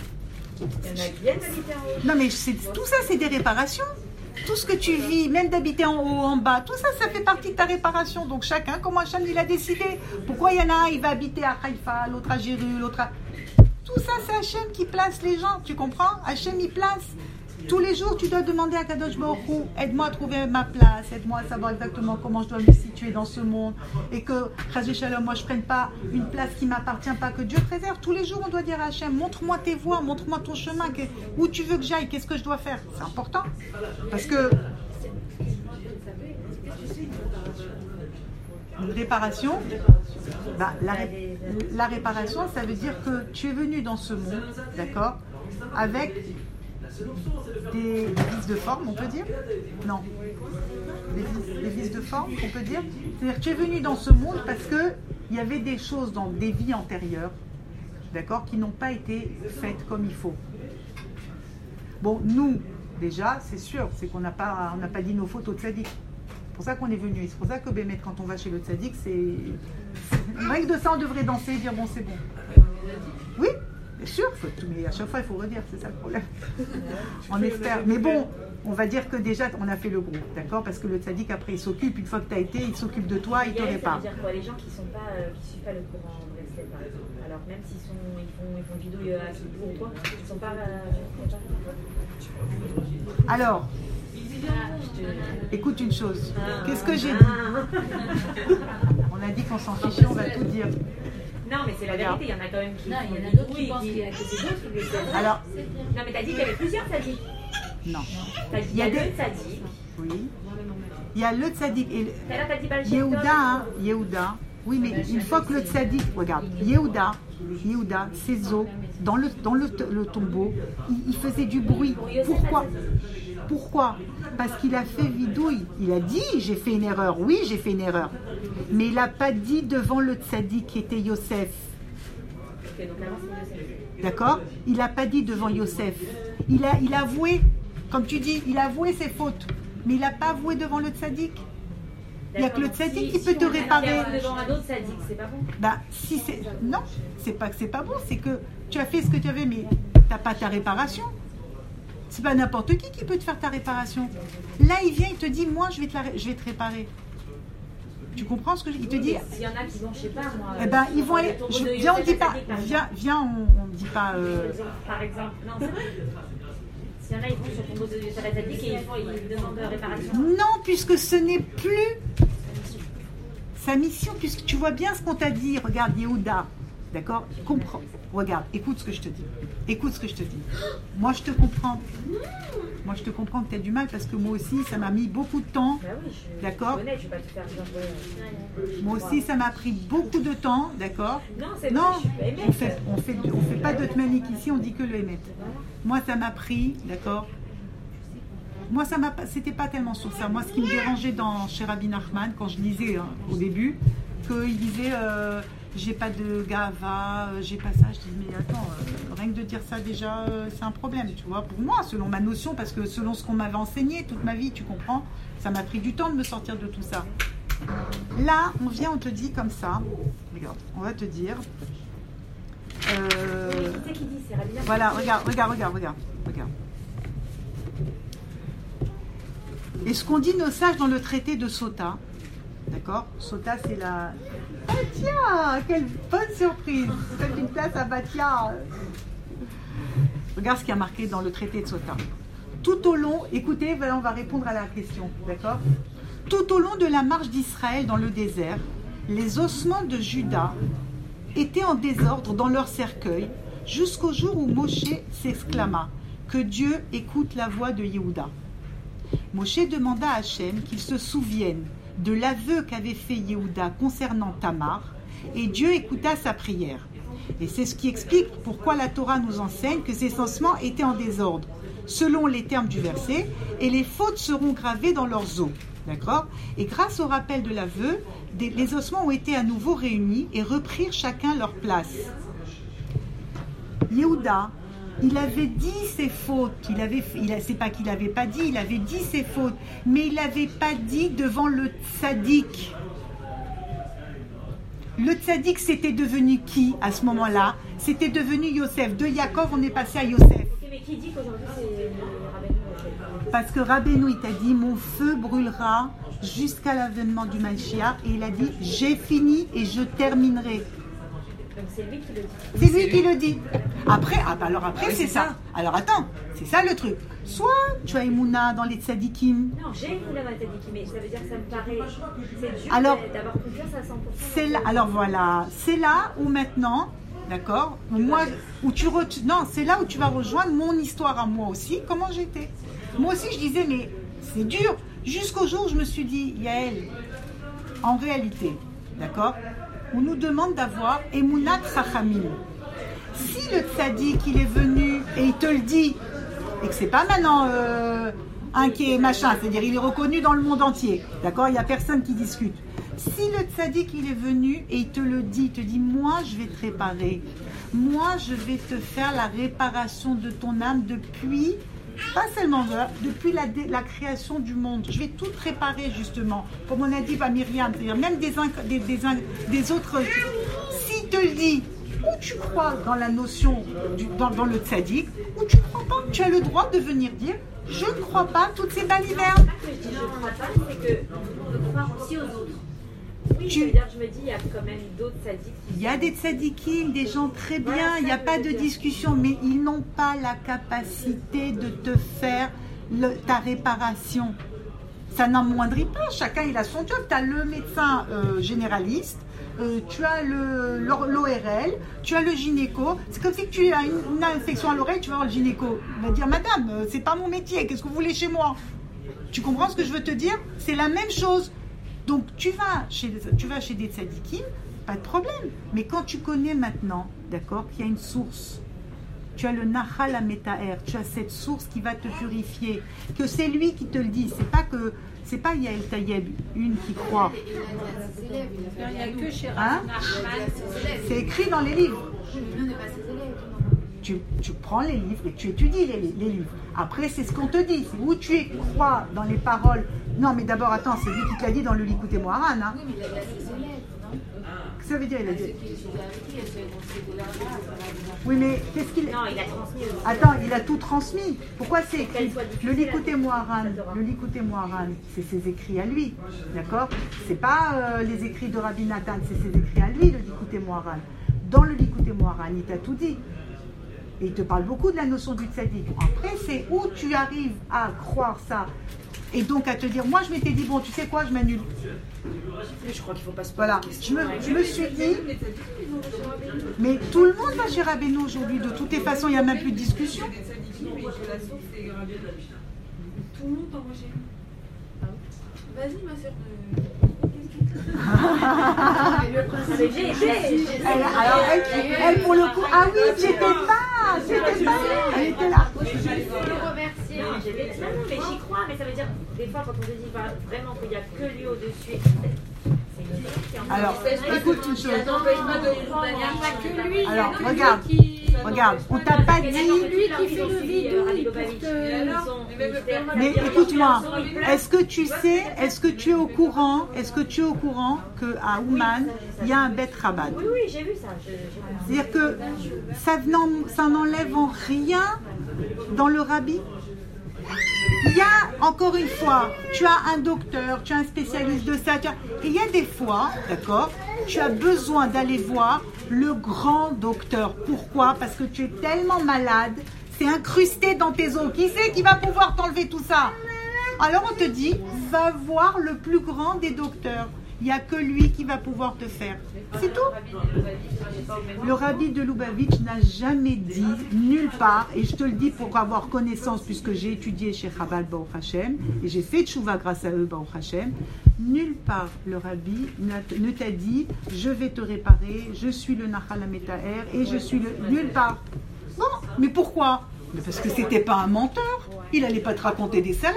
Non mais c'est, tout ça c'est des réparations. Tout ce que tu vis, même d'habiter en haut, en bas, tout ça, ça fait partie de ta réparation. Donc chacun, comment Hachem il a décidé. Pourquoi il y en a un, il va habiter à Haïfa, l'autre à Jéru, l'autre à... Tout ça, c'est Hachem qui place les gens, tu comprends? Hachem, il place. Tous les jours, tu dois demander à Kadosh Baruch Hu, aide-moi à trouver ma place, aide-moi à savoir exactement comment je dois me situer dans ce monde. Et que, Chazé Shalom, moi je ne prenne pas une place qui ne m'appartient pas, que Dieu préserve. Tous les jours, on doit dire à Hachem, montre-moi tes voies, montre-moi ton chemin, que, où tu veux que j'aille, qu'est-ce que je dois faire. C'est important. Parce que une réparation, bah, la, la réparation, ça veut dire que tu es venu dans ce monde, d'accord, avec des, des vices de forme, on peut dire? Non. Des vices, des vices de forme, on peut dire? C'est-à-dire que tu es venu dans ce monde parce qu'il y avait des choses dans des vies antérieures, d'accord, qui n'ont pas été faites comme il faut. Bon, nous, déjà, c'est sûr, c'est qu'on n'a pas, on n'a pas dit nos fautes au tzaddik. C'est pour ça qu'on est venu. C'est pour ça que Bémet, quand on va chez le tzaddik, c'est... Rien que de ça, on devrait danser et dire, bon, c'est bon. Oui, bien sûr, faut, mais à chaque fois, il faut redire, c'est ça le problème. On espère. Mais bon, on va dire que déjà, on a fait le groupe, d'accord? Parce que le tzaddik, après, il s'occupe. Une fois que tu as été, il s'occupe de toi, il te répare. Ça veut dire quoi? Les gens qui ne sont pas, euh, qui suivent pas le courant Breslev, par exemple. Alors, même s'ils sont, ils font, ils font vidéo à ce ou quoi, ils ne sont pas... Euh, Alors... Écoute une chose, qu'est-ce que j'ai dit? On a dit qu'on s'en fichait, on va tout dire. Non, mais c'est la vérité, il y en a quand même qui. Non, il y en a d'autres qui pensent qu'il y a que c'est d'autres qui le savent. Alors, non, mais t'as dit qu'il y avait plusieurs tzaddik. Non. T'as dit qu'il y a deux tzaddik. Oui. Il y a le tzaddik et Tout à l'heure, t'as dit Baal Shem Tov. Yehuda, hein, Yehuda. Oui, mais une fois que le tzaddik, regarde, Yehuda, Yehuda, ses os, dans le, dans le, le tombeau, il, il faisait du bruit. Pourquoi? Pourquoi? Parce qu'il a fait vidouille. Il a dit, j'ai fait une erreur. Oui, j'ai fait une erreur. Mais il n'a pas dit devant le tzaddik qui était Yosef. D'accord? Il n'a pas dit devant Yosef. Il a, il a avoué, comme tu dis, il a avoué ses fautes. Mais il n'a pas avoué devant le tzaddik. Il n'y a que le tzaddik qui peut te réparer. Devant un autre tzaddik, c'est pas bon? Bah, si c'est... Non, c'est pas que c'est pas bon, c'est que tu as fait ce que tu avais, mais tu n'as pas ta réparation. C'est pas n'importe qui qui peut te faire ta réparation. Là, il vient, il te dit, moi, je vais te, la... je vais te réparer. Tu comprends ce que je... Il te dit... S'il y en a qui vont, je sais pas, moi... Eh ben, ils vont aller... Je... Viens, on dit pas... Viens, viens, on ne dit pas... Euh... Par exemple, non, c'est vrai. S'il y en a, ils vont sur ton dos de tzaddik et ils, font, ils demandent réparation. Non, puisque ce n'est plus sa mission, puisque tu vois bien ce qu'on t'a dit. Regarde, Yehuda, d'accord? Comprends. Regarde, écoute ce que je te dis. Écoute ce que je te dis. Moi, je te comprends. Moi, je te comprends que tu as du mal parce que moi aussi, ça m'a mis beaucoup de temps. Bah oui, je, d'accord? Je, je vais pas te faire dire. Moi aussi, ça m'a pris beaucoup de temps, d'accord? Non, c'est non, vrai, on fait, on fait, on fait pas de tmanique ici, on dit que le émet. Moi, ça m'a pris, d'accord? Moi, ça m'a, c'était pas tellement sur ça. Moi, ce qui me dérangeait dans chez Rabbi Nachman, quand je lisais hein, au début, qu'il disait euh, j'ai pas de gava, euh, j'ai pas ça. Je dis mais attends, euh, rien que de dire ça déjà, euh, c'est un problème, tu vois. Pour moi, selon ma notion, parce que selon ce qu'on m'avait enseigné toute ma vie, tu comprends, ça m'a pris du temps de me sortir de tout ça. Là, on vient, on te dit comme ça. Regarde, on va te dire. Euh, c'est qui dit, c'est Rabbi Nachman. Voilà, regarde, regarde, regarde, regarde, regarde. Et ce qu'on dit nos sages dans le traité de Sota, d'accord? Sota, c'est la... Ah tiens, quelle bonne surprise! C'est une place à Batia. Regarde ce qui a marqué dans le traité de Sota. Tout au long, écoutez, voilà, on va répondre à la question, d'accord? Tout au long de la marche d'Israël dans le désert, les ossements de Juda étaient en désordre dans leur cercueil jusqu'au jour où Moshe s'exclama que Dieu écoute la voix de Yehuda. Moshe demanda à Hachem qu'il se souvienne de l'aveu qu'avait fait Yehuda concernant Tamar, et Dieu écouta sa prière. Et c'est ce qui explique pourquoi la Torah nous enseigne que ces ossements étaient en désordre, selon les termes du verset, et les fautes seront gravées dans leurs os. D'accord ? Et grâce au rappel de l'aveu, les ossements ont été à nouveau réunis et reprirent chacun leur place. Yehuda, il avait dit ses fautes, il avait, il, c'est pas qu'il n'avait pas dit, il avait dit ses fautes, mais il n'avait pas dit devant le tzaddik. Le tzaddik, c'était devenu qui à ce moment-là? C'était devenu Yosef. De Yaakov, on est passé à Yosef. Ok, mais qui dit qu'aujourd'hui c'est Rabbeinu? Parce que Rabbeinu, il t'a dit, mon feu brûlera jusqu'à l'avènement du Mashiach, et il a dit, j'ai fini et je terminerai. Donc c'est lui qui le dit. C'est lui qui le dit. Après, ah bah alors après, c'est ça. Alors attends, c'est ça le truc. Soit tu as Emouna dans les tzadikim. Non, j'ai Emouna dans les tzadikim, mais ça veut dire que ça me paraît. C'est dur alors, d'avoir confiance à cent pour cent. C'est là, alors voilà, c'est là où maintenant, d'accord, où moi, où tu re, non, c'est là où tu vas rejoindre mon histoire à moi aussi, comment j'étais. Moi aussi, je disais, mais c'est dur. Jusqu'au jour où je me suis dit, Yael, en réalité, d'accord, on nous demande d'avoir Emouna Chachamim. Si le tzaddik, il est venu et il te le dit, et que c'est pas maintenant euh, un qui est machin, c'est-à-dire il est reconnu dans le monde entier, d'accord, il n'y a personne qui discute. Si le tzaddik, il est venu et il te le dit, il te dit, moi je vais te réparer, moi je vais te faire la réparation de ton âme depuis, pas seulement là, depuis la, la création du monde, je vais tout te réparer justement, comme on a dit à Myriam, c'est-à-dire même des, des, des, des autres, s'il te le dit, ou tu crois dans la notion, du, dans, dans le tzaddik, ou tu ne crois pas. Tu as le droit de venir dire, je ne crois pas toutes ces balivernes. Ce que je dis, je ne crois pas, c'est qu'on peut croire aussi aux autres. Oui, Tu... c'est-à-dire, je me dis, il y a quand même d'autres tzaddiks. Il y a des tzaddikim, des gens très bien, voilà, il n'y a pas de discussion, mais ils n'ont pas la capacité de te faire le, ta réparation. Ça n'amoindrit pas, chacun il a son job. Tu as le médecin euh, généraliste, Euh, tu as le, l'O R L, tu as le gynéco. C'est comme si tu as une, une infection à l'oreille, tu vas voir le gynéco. Il va dire, madame, euh, c'est pas mon métier, qu'est-ce que vous voulez chez moi? Tu comprends ce que je veux te dire? C'est la même chose. Donc tu vas chez, tu vas chez des tzadikim, pas de problème. Mais quand tu connais maintenant, d'accord, qu'il y a une source, tu as le Nahal HaMetaher, tu as cette source qui va te purifier, que c'est lui qui te le dit, c'est pas que c'est pas Yael Tayeb, une qui croit. Il n'y a que chez Hein? C'est écrit dans les livres. Tu, tu prends les livres et tu étudies les, les livres. Après, c'est ce qu'on te dit. C'est où tu crois dans les paroles. Non, mais d'abord, attends, c'est lui qui te l'a dit dans le Likutei Moharan. Hein? Oui, mais il a dit ses lettres, non? Qu'est-ce que ça veut dire, il a dit? Oui, mais qu'est-ce qu'il... Non, il a transmis. Attends, il a tout transmis. Pourquoi c'est écrit? Le Likutei Moharan, le Likutei Moharan, c'est ses écrits à lui, d'accord? C'est pas euh, les écrits de Rabbi Nathan, c'est ses écrits à lui, le Likutei Moharan. Dans le Likutei Moharan, il t'a tout dit. Et il te parle beaucoup de la notion du tzaddik. Après, c'est où tu arrives à croire ça. Et donc à te dire, moi je m'étais dit, bon, tu sais quoi, je m'annule. Je crois qu'il faut pas se poser Voilà, la je question. me, je me suis dit, mais tout le monde va chez Rabbeinu aujourd'hui, de toutes les façons, il n'y a même plus de discussion. Tout le monde t'envoie chez lui. Vas-y, ma soeur. Elle, alors, elle, elle, pour le coup, ah oui, j'étais pas, j'étais pas, elle était là. Non, j'étais- non, non, mais j'y crois, mais ça veut dire, des fois, quand on te dit bah, vraiment qu'il n'y a que lui au-dessus, c'est une chose qui est en Alors, écoute une chose. Il n'y a pas que lui. Alors, il y a que regarde, lui qui- regarde, on t'a pas dit. lui qui fait le vidéo pour te... Mais écoute-moi, est-ce que tu sais, est-ce que tu es au courant, est-ce que tu es au courant qu'à Ouman, il y a un Bet Rabat? Oui, oui, j'ai vu ça. je- j'ai vu. C'est-à-dire que ça, n'en- ça n'enlève en rien dans le rabbi. Il y a, encore une fois, tu as un docteur, tu as un spécialiste de ça, tu as- et il y a des fois, d'accord, tu as besoin d'aller voir le grand docteur. Pourquoi? Parce que tu es tellement malade, c'est incrusté dans tes os. Qui c'est qui va pouvoir t'enlever tout ça? Alors on te dit, va voir le plus grand des docteurs. Il n'y a que lui qui va pouvoir te faire. C'est tout. Le rabbi de Lubavitch n'a jamais dit, nulle part, et je te le dis pour avoir connaissance, puisque j'ai étudié chez Chabad Baruch Hashem, et j'ai fait tchouva grâce à eux, Baruch Hashem, nulle part le rabbi ne t'a dit, je vais te réparer, je suis le Nachal HaMetaher, et je suis le... Nulle part. Non, mais pourquoi? Parce que c'était pas un menteur. Il n'allait pas te raconter des salades.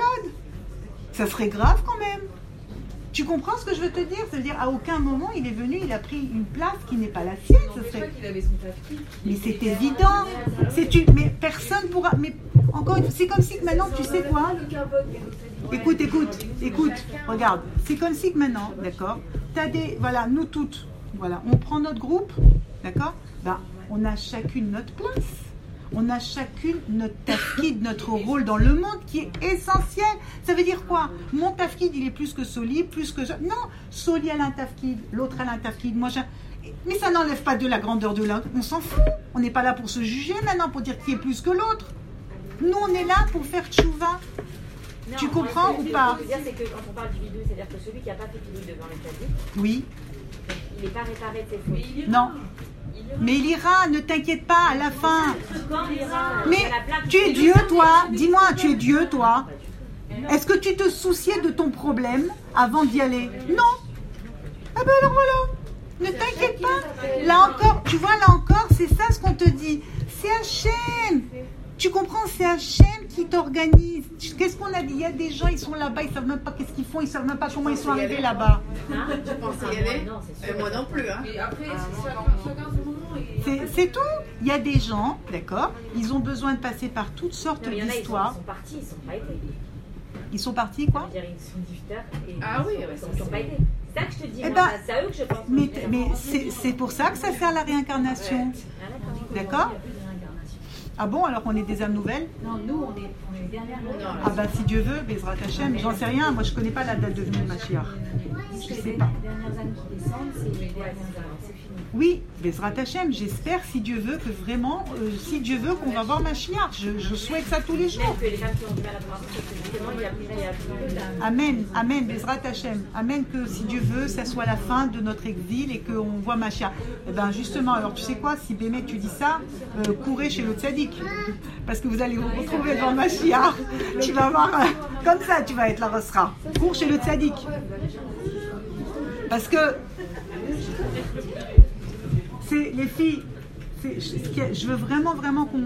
Ça serait grave quand même. Tu comprends ce que je veux te dire? C'est-à-dire, à aucun moment, il est venu, il a pris une place qui n'est pas la sienne. Ce serait... Mais c'est évident. C'est une... Mais personne pourra... Mais encore une fois, c'est comme si que maintenant, tu sais quoi? Écoute, écoute, écoute, regarde. C'est comme si que maintenant, d'accord? T'as des... Voilà, nous toutes, voilà, on prend notre groupe, d'accord? Ben, on a chacune notre place. On a chacune notre tafkid, notre rôle dans le monde qui est essentiel. Ça veut dire quoi? Mon tafkid, il est plus que Soli, plus que... Non, Soli a un tafkid, l'autre a un tafkid, moi j'ai... Mais ça n'enlève pas de la grandeur de l'un. On s'en fout. On n'est pas là pour se juger maintenant, pour dire qui est plus que l'autre. Nous, on est là pour faire tchouva. Tu comprends ou pas? Ce que je veux dire, c'est que quand on parle du vidou, c'est-à-dire que celui qui n'a pas fait vidou devant les tzadik, oui. Il n'est pas réparé de ses fautes. Non. Mais il ira, ne t'inquiète pas, à la fin. Mais tu es Dieu, toi. Dis-moi, tu es Dieu, toi. Est-ce que tu te souciais de ton problème avant d'y aller? Non. Ah ben alors voilà. Ne t'inquiète pas. Là encore, tu vois, là encore, c'est ça ce qu'on te dit. C'est Hachem. Tu comprends, c'est Hachem qui t'organise. Qu'est-ce qu'on a dit? Il y a des gens, ils sont là-bas, ils ne savent même pas qu'est-ce qu'ils font, ils ne savent même pas comment ils sont arrivés là-bas. Tu pensais y aller? Et moi non plus. Hein. Et après, c'est chacun son moment. C'est, c'est tout. Il y a des gens, d'accord, ils ont besoin de passer par toutes sortes non, d'histoires. Ils sont partis, ils ne sont pas aidés. Ils sont partis, quoi? Je veux dire, ils sont dix-huit heures et ah oui, ils ne sont pas aidés. C'est ça que je te dis, eh moi, ben, c'est à eux que je pense. Mais, mais c'est, c'est pour ça que ça sert à la réincarnation. D'accord? Ah bon, alors qu'on est des âmes nouvelles? Non, nous, on est, on est les dernières. Ah bah si Dieu veut, Bezrat Hashem, j'en sais rien, moi je connais pas la date de venue de Mashiach. Je sais pas. Les dernières âmes qui descendent, c'est les dernières âmes, c'est fini. Oui, Bezrat Hashem, j'espère si Dieu veut que vraiment, euh, si Dieu veut qu'on va voir Mashiach, je, je souhaite ça tous les jours. Même que les femmes qui ont du mal à voir, parce que justement, il y a plus de... Amen, Amen, Bezrat Hashem. Amen que si Dieu veut, ça soit la fin de notre exil et qu'on voit Mashiach. Eh bien justement, alors tu sais quoi, si Bémet tu dis ça, euh, courez chez le tzaddik. Parce que vous allez vous retrouver devant Mashiach. Tu vas voir, euh, comme ça tu vas être la Rosra. Cours chez le tzaddik. Parce que c'est les filles, c'est, je, je veux vraiment, vraiment qu'on...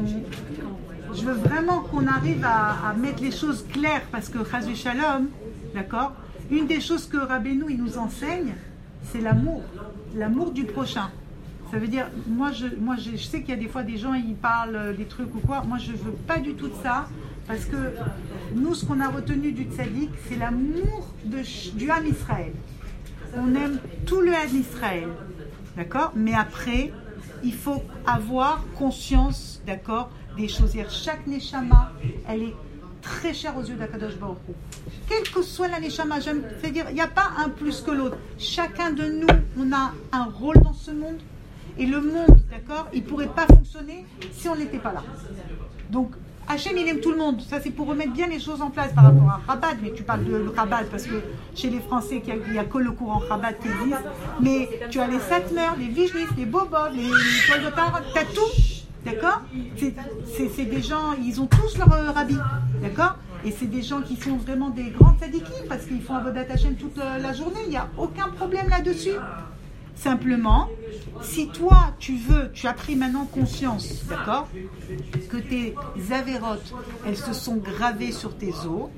On, je veux vraiment qu'on arrive à, à mettre les choses claires parce que Chas v'Shalom, d'accord, une des choses que Rabbeinu il nous enseigne, c'est l'amour, l'amour du prochain. Ça veut dire, moi je, moi je, je sais qu'il y a des fois des gens ils parlent des trucs ou quoi, moi je veux pas du tout de ça parce que nous ce qu'on a retenu du tzaddik c'est l'amour de, du Ham Israël. On aime tout le Ham Israël, d'accord, mais après il faut avoir conscience, d'accord, des choses. Chaque neshama, elle est très chère aux yeux d'Akadosh Baruch Hu. Quelle que soit la neshama, c'est-à-dire, il n'y a pas un plus que l'autre. Chacun de nous, on a un rôle dans ce monde. Et le monde, d'accord, il ne pourrait pas fonctionner si on n'était pas là. Donc, Hachem, il aime tout le monde. Ça, c'est pour remettre bien les choses en place par rapport à Chabad. Mais tu parles de Chabad parce que chez les Français, il n'y a, a que le courant Chabad qui existe. Mais tu as les Satmar, les Vijnis, les Bobov, les Toyotar, tu as tout. D'accord, c'est, c'est, c'est des gens, ils ont tous leur euh, rabbi. D'accord. Et c'est des gens qui sont vraiment des grands tzadikim parce qu'ils font Avodat Hashem toute euh, la journée. Il n'y a aucun problème là-dessus. Simplement, si toi, tu veux, tu as pris maintenant conscience, d'accord, que tes avérotes, elles se sont gravées sur tes os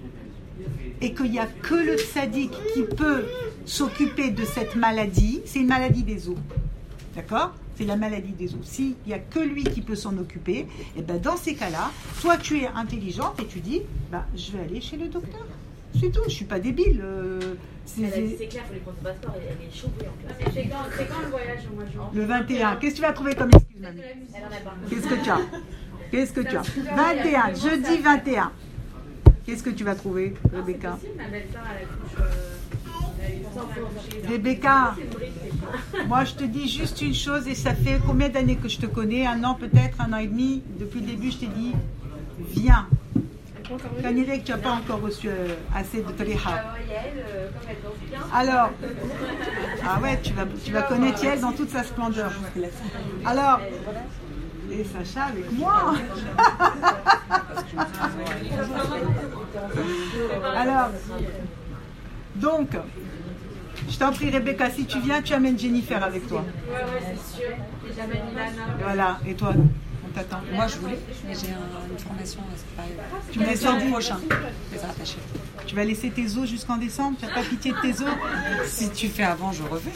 et qu'il n'y a que le tzaddik qui peut s'occuper de cette maladie, c'est une maladie des os, d'accord, c'est la maladie des os. S'il n'y a que lui qui peut s'en occuper, et ben dans ces cas-là, toi tu es intelligente et tu dis, ben, je vais aller chez le docteur. C'est tout, je ne suis pas débile. Euh, c'est, elle a dit, c'est clair, il faut les prendre au passeport, elle, elle est chauffée en classe. C'est quand, c'est quand le voyage au mois de juin? Le vingt et un. Qu'est-ce que tu vas trouver comme excuse, mamie? Elle en a pas. Qu'est-ce que tu as? Qu'est-ce que tu as? vingt et un, jeudi vingt et un. Qu'est-ce que tu vas trouver, Rebecca? C'est possible, ma belle-sœur, elle accouche euh, sans fond. Rebecca, moi je te dis juste une chose et ça fait combien d'années que je te connais? Un an peut-être, un an et demi. Depuis le début, je t'ai dit, viens. Kanirek, que tu n'as pas encore reçu euh, assez de Toliha. Yael, comme elle danse bien. Alors, ah ouais, tu vas, tu vas connaître Yael dans toute sa splendeur. Alors, et Sacha avec moi. Alors, donc, je t'en prie Rebecca, si tu viens, tu amènes Jennifer avec toi. Ouais, ouais, c'est sûr. Et j'amène Ilana. Voilà, et toi, on t'attend. Moi, je voulais, mais j'ai un- une formation, c'est pareil. Tu me laisses en Décembre prochain, les rattachés. Tu vas laisser tes os jusqu'en décembre, tu n'as pas pitié de tes os. Si tu fais avant, je refais.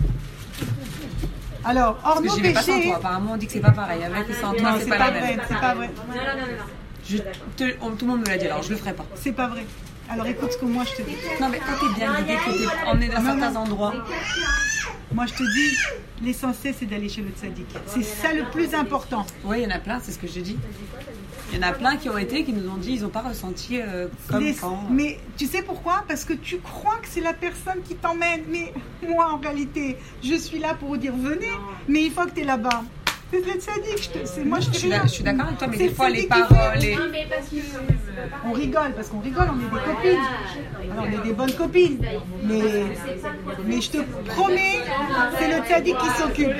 Alors, hors Parce que nos j'y vais pas sans péchés. toi. Apparemment, on dit que c'est pas pareil. Avec et sans toi, Non, c'est c'est pas, pas la vrai, même. c'est pas vrai. Non, non, non, non. Je te- on- tout le monde me l'a dit, alors je le ferai pas. C'est pas vrai. Alors écoute ce que moi je te dis. Non, mais quand t'es bien guidé, que t'es emmené dans Non, certains non. endroits. Moi je te dis, l'essentiel c'est d'aller chez le tzaddik. C'est ça le plus important. Oui, il y en a plein, c'est ce que j'ai dit. Il y en a plein qui ont été, qui nous ont dit, ils n'ont pas ressenti euh, comme Les- quand. Mais tu sais pourquoi? Parce que tu crois que c'est la personne qui t'emmène. Mais moi en réalité, je suis là pour vous dire venez, mais une fois que tu es là-bas, c'est le tzaddik. Je te- c'est- Moi je Je fais suis, rien. d'ac- je suis d'accord avec toi, mais C'est des le fois, les tzaddik qui paroles. fait. Les... Non, mais parce que c'est pas pareil. On rigole parce qu'on rigole, on est des copines. Alors, on est des bonnes copines. Mais, mais je te promets, c'est le tzaddik qui s'occupe.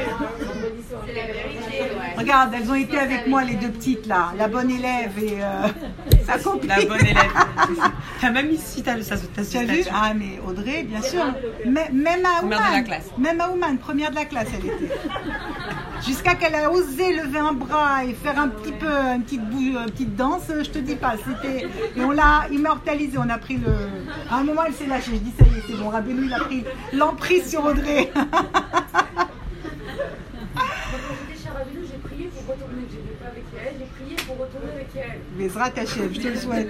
Regarde, elles ont été avec moi les deux petites là, la bonne élève et euh, sa copine. La bonne élève. T'as même ici, t'as ça, t'as Tu as vu? Ah mais Audrey, bien sûr. Mais- Même à Première de la Ouman, classe. même à Ouman, première de la classe, elle était. Jusqu'à qu'elle a osé lever un bras et faire un petit peu, une petite, bou- une petite danse, je te dis pas, c'était... Et on l'a immortalisé, on a pris le... À un moment, elle s'est lâchée, je dis ça y est, c'est bon, Rabbeinu, il a pris l'emprise sur Audrey. Quand j'étais chez Ravelo, j'ai prié pour retourner. Je n'étais pas avec elle, j'ai prié pour retourner avec elle. Bezrat Hachem, je te le souhaite.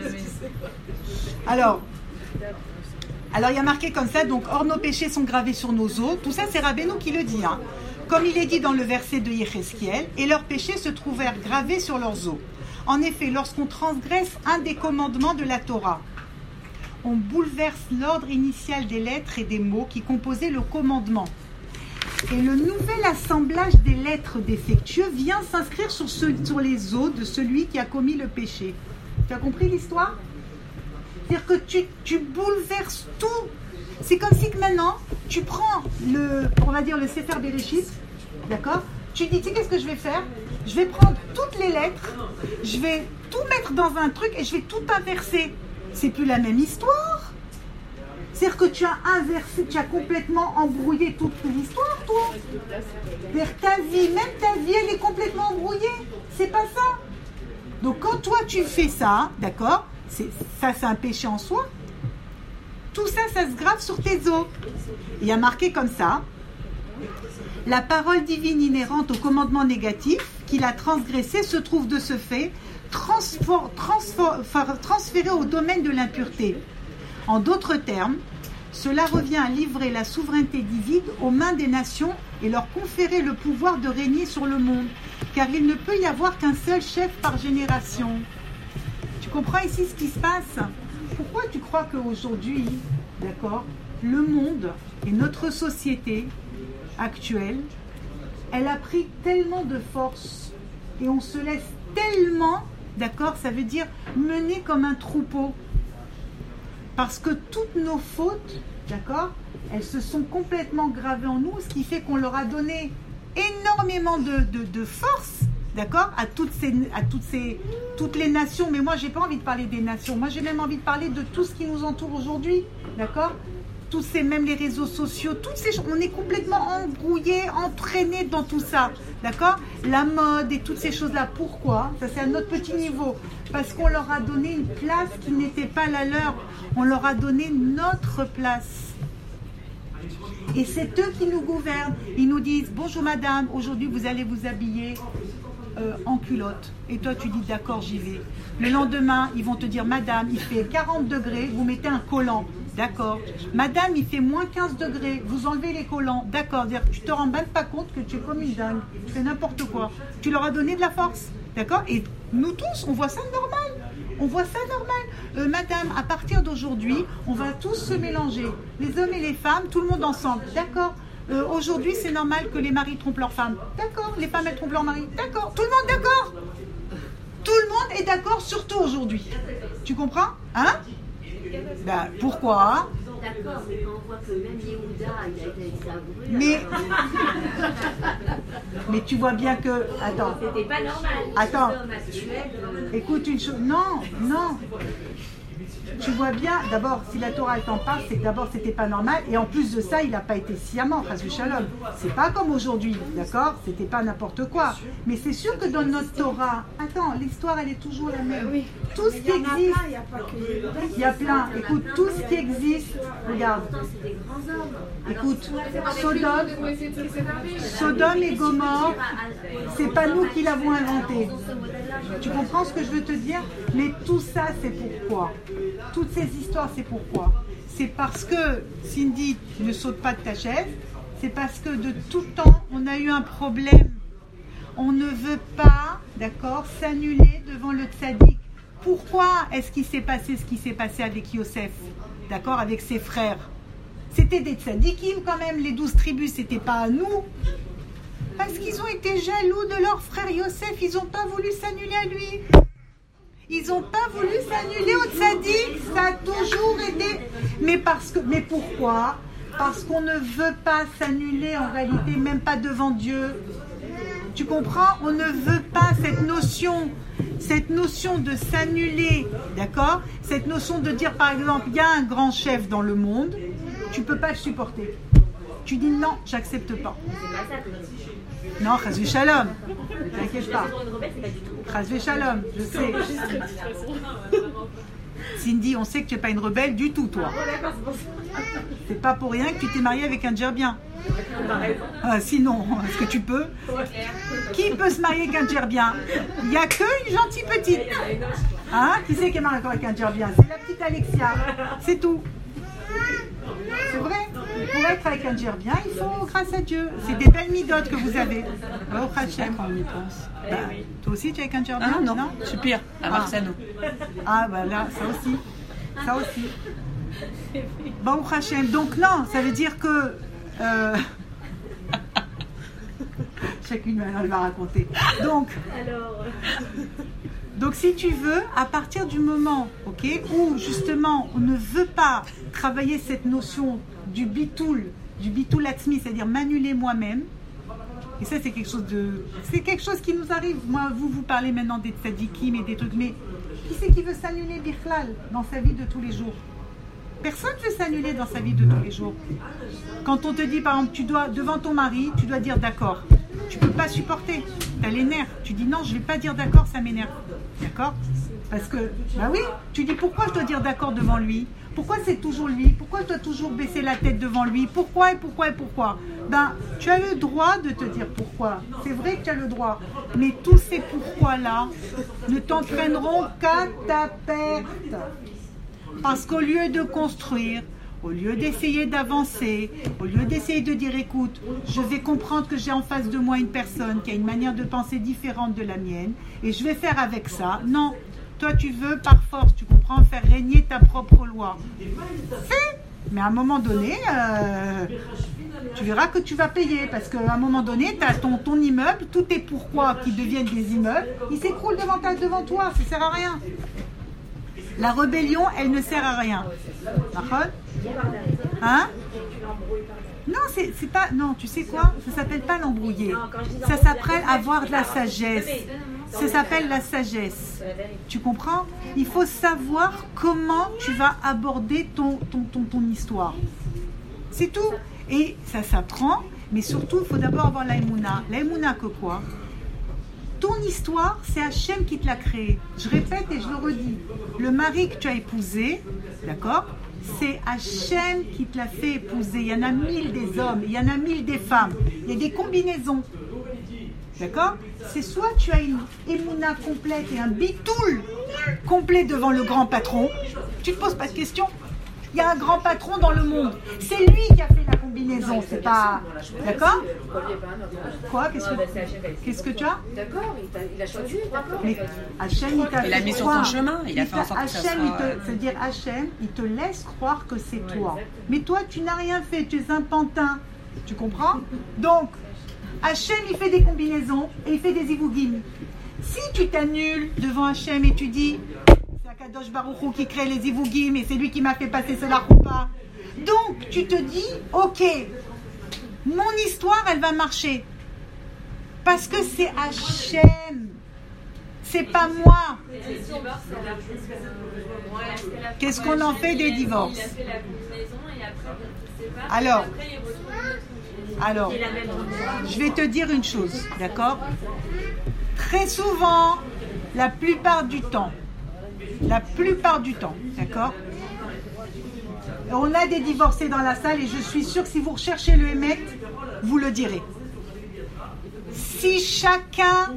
Alors, alors il y a marqué comme ça, donc hors nos péchés sont gravés sur nos os. Tout ça, c'est Rabbeinu qui le dit. Hein. Comme il est dit dans le verset de Yechesquiel, et leurs péchés se trouvèrent gravés sur leurs os. En effet, lorsqu'on transgresse un des commandements de la Torah, on bouleverse l'ordre initial des lettres et des mots qui composaient le commandement. Et le nouvel assemblage des lettres défectueux vient s'inscrire sur, ce- sur les os de celui qui a commis le péché. Tu as compris l'histoire? C'est-à-dire que tu, tu bouleverses tout. C'est comme si que maintenant, tu prends le, on va dire le Sefer Bereshit, d'accord? Tu dis, tu sais qu'est-ce que je vais faire? Je vais prendre toutes les lettres, je vais tout mettre dans un truc et je vais tout inverser. C'est plus la même histoire. C'est-à-dire que tu as inversé, tu as complètement embrouillé toute l'histoire, toi. C'est-à-dire que ta vie, même ta vie, elle est complètement embrouillée. C'est pas ça. Donc quand toi tu fais ça, d'accord, c'est, ça c'est un péché en soi. Tout ça, ça se grave sur tes os. Il y a marqué comme ça, la parole divine inhérente au commandement négatif qu'il a transgressé se trouve de ce fait transfor- transfor- transférée au domaine de l'impureté. En d'autres termes, cela revient à livrer la souveraineté divine aux mains des nations et leur conférer le pouvoir de régner sur le monde, car il ne peut y avoir qu'un seul chef par génération. Tu comprends ici ce qui se passe? Pourquoi tu crois qu'aujourd'hui, d'accord, le monde et notre société actuelle, elle a pris tellement de force et on se laisse tellement, d'accord, ça veut dire mener comme un troupeau. Parce que toutes nos fautes, d'accord, elles se sont complètement gravées en nous, ce qui fait qu'on leur a donné énormément de, de, de force, d'accord, à toutes ces, à toutes ces, toutes les nations. Mais moi, j'ai pas envie de parler des nations. Moi, j'ai même envie de parler de tout ce qui nous entoure aujourd'hui, d'accord. Tous ces, même les réseaux sociaux, toutes ces choses, on est complètement embrouillés, entraînés dans tout ça, d'accord. La mode et toutes ces choses-là. Pourquoi? Ça, c'est à notre petit niveau. Parce qu'on leur a donné une place qui n'était pas la leur. On leur a donné notre place. Et c'est eux qui nous gouvernent. Ils nous disent, bonjour madame, aujourd'hui vous allez vous habiller euh, en culotte. Et toi tu dis, d'accord, j'y vais. Le lendemain, ils vont te dire, madame, il fait quarante degrés, vous mettez un collant. D'accord. Madame, il fait moins quinze degrés, vous enlevez les collants. D'accord. C'est-à-dire que tu te rends même pas compte que tu es comme une dingue. Tu fais n'importe quoi. Tu leur as donné de la force. D'accord. Et nous tous, on voit ça normal. On voit ça normal. Euh, madame, à partir d'aujourd'hui, on va tous se mélanger. Les hommes et les femmes, tout le monde ensemble. D'accord. Euh, aujourd'hui, c'est normal que les maris trompent leurs femmes. D'accord. Les femmes, elles trompent leurs maris. D'accord. Tout le monde d'accord. Tout le monde est d'accord, surtout aujourd'hui. Tu comprends? Hein? Ben, pourquoi? D'accord, mais quand on voit que même Yehuda, il a été avec sa brûle. Mais, mais tu vois bien que... Attends. C'était pas normal. Attends. L'homme actuel, euh, Écoute une chose. Non, non. Tu vois bien, d'abord, si la Torah elle t'en parle, c'est que d'abord c'était pas normal, et en plus de ça, il n'a pas été sciemment, chas v'shalom. C'est pas comme aujourd'hui, d'accord? C'était pas n'importe quoi. Mais c'est sûr que dans notre Torah, attends, l'histoire elle est toujours la même. Tout ce qui existe, il y a plein. Écoute, tout ce qui existe, regarde. pourtant, c'est des grands hommes. Écoute, Sodome, Sodome et Gomorrhe, c'est pas nous qui l'avons inventé. Tu comprends ce que je veux te dire? Mais tout ça, c'est pourquoi? Toutes ces histoires, c'est pourquoi? C'est parce que, Cindy, ne saute pas de ta chaise, c'est parce que de tout temps, on a eu un problème. On ne veut pas, d'accord, s'annuler devant le tzaddik. Pourquoi est-ce qu'il s'est passé ce qui s'est passé avec Yosef, d'accord, avec ses frères? C'était des tzaddikim quand même, les douze tribus, c'était pas à nous. Parce qu'ils ont été jaloux de leur frère Yosef, ils n'ont pas voulu s'annuler à lui. Ils n'ont pas voulu s'annuler au tzaddik, ça a toujours été. Mais, parce que, mais pourquoi? Parce qu'on ne veut pas s'annuler en réalité, même pas devant Dieu. Tu comprends? On ne veut pas cette notion, cette notion de s'annuler, d'accord? Cette notion de dire par exemple, il y a un grand chef dans le monde, tu ne peux pas le supporter. Tu dis non, j'accepte pas. Non, chas v'shalom, ne t'inquiète pas. Chas v'shalom, je sais. Cindy, on sait que tu n'es pas une rebelle du tout, toi. C'est pas pour rien que tu t'es mariée avec un djerbien. Ah, sinon, est-ce que tu peux? Qui peut se marier avec un djerbien? Il n'y a qu'une gentille petite. Hein? Qui c'est qui est mariée avec un djerbien? C'est la petite Alexia. C'est tout. C'est vrai. Pour être avec un djerbien, il faut, grâce à Dieu. C'est des belles midotes que vous avez. Oh, Hachem, Quand on y pense. bah, toi aussi, tu es avec un djerbien? Ah non, non, je suis pire, à Marciano. Ah, bah là, ça aussi. Ça aussi. Bon, Hachem. Donc, non, ça veut dire que. Euh... Chacune, elle va raconter. Donc. Alors. Donc, si tu veux, à partir du moment, ok, où justement on ne veut pas travailler cette notion du bitoul, du bitoul atzmi, c'est-à-dire m'annuler moi-même, et ça c'est quelque chose de, c'est quelque chose qui nous arrive. Moi, vous vous parlez maintenant des tzadikim et des trucs, mais qui c'est qui veut s'annuler bichlal dans sa vie de tous les jours? Personne ne veut s'annuler dans sa vie de tous les jours. Quand on te dit par exemple, tu dois devant ton mari, tu dois dire d'accord. Tu peux pas supporter, tu as les nerfs. Tu dis non, je vais pas dire d'accord, ça m'énerve. D'accord? Parce que, bah oui, tu dis pourquoi je dois dire d'accord devant lui? Pourquoi c'est toujours lui? Pourquoi je dois toujours baisser la tête devant lui? Pourquoi et pourquoi et pourquoi? Ben, tu as le droit de te dire pourquoi. C'est vrai que tu as le droit. Mais tous ces pourquoi-là ne t'entraîneront qu'à ta perte. Parce qu'au lieu de construire, au lieu d'essayer d'avancer, au lieu d'essayer de dire écoute, je vais comprendre que j'ai en face de moi une personne qui a une manière de penser différente de la mienne et je vais faire avec ça. Non, toi tu veux par force, tu comprends, faire régner ta propre loi. Fais, mais à un moment donné, euh, tu verras que tu vas payer parce qu'à un moment donné, tu as ton, ton immeuble, tous tes pourquoi qui deviennent des immeubles, ils s'écroulent devant, ta, devant toi, ça ne sert à rien. La rébellion, elle ne sert à rien. Hein? Non, c'est, c'est pas. Non, tu sais quoi? Ça s'appelle pas l'embrouiller. Ça s'appelle avoir de la sagesse. Ça s'appelle la sagesse. Tu comprends? Il faut savoir comment tu vas aborder ton, ton, ton, ton histoire. C'est tout. Et ça s'apprend, mais surtout, il faut d'abord avoir l'aïmouna. L'aïmouna que quoi? Ton histoire, c'est Hachem qui te l'a créée. Je répète et je le redis. Le mari que tu as épousé, d'accord, c'est Hachem qui te l'a fait épouser. Il y en a mille des hommes, il y en a mille des femmes. Il y a des combinaisons. D'accord? C'est soit tu as une émouna complète et un bitoul complet devant le grand patron. Tu ne te poses pas de questions. Il y a un grand patron dans le monde. C'est lui qui a fait la combinaison. C'est pas... D'accord? Quoi? Qu'est-ce que, qu'est-ce que tu as? D'accord, il a choisi, d'accord. Mais Hachem, il t'a Il a mis sur ton chemin. Il a fait en sorte que ça Hachem, soit... il te, c'est-à-dire Hachem, il te laisse croire que c'est toi. Mais toi, tu n'as rien fait. Tu es un pantin. Tu comprends? Donc, Hachem, il fait des combinaisons et il fait des ibougim. Si tu t'annules devant Hachem et tu dis, c'est Akadosh Baruch Hu qui crée les Ivugim et c'est lui qui m'a fait passer cela Roupa. Donc, tu te dis, ok, mon histoire, elle va marcher. Parce que c'est Hachem. C'est pas moi. Qu'est-ce qu'on en fait des divorces? Alors, alors, je vais te dire une chose, d'accord? Très souvent, la plupart du temps, la plupart du temps, d'accord? On a des divorcés dans la salle et je suis sûre que si vous recherchez le Hémet, vous le direz. Si chacun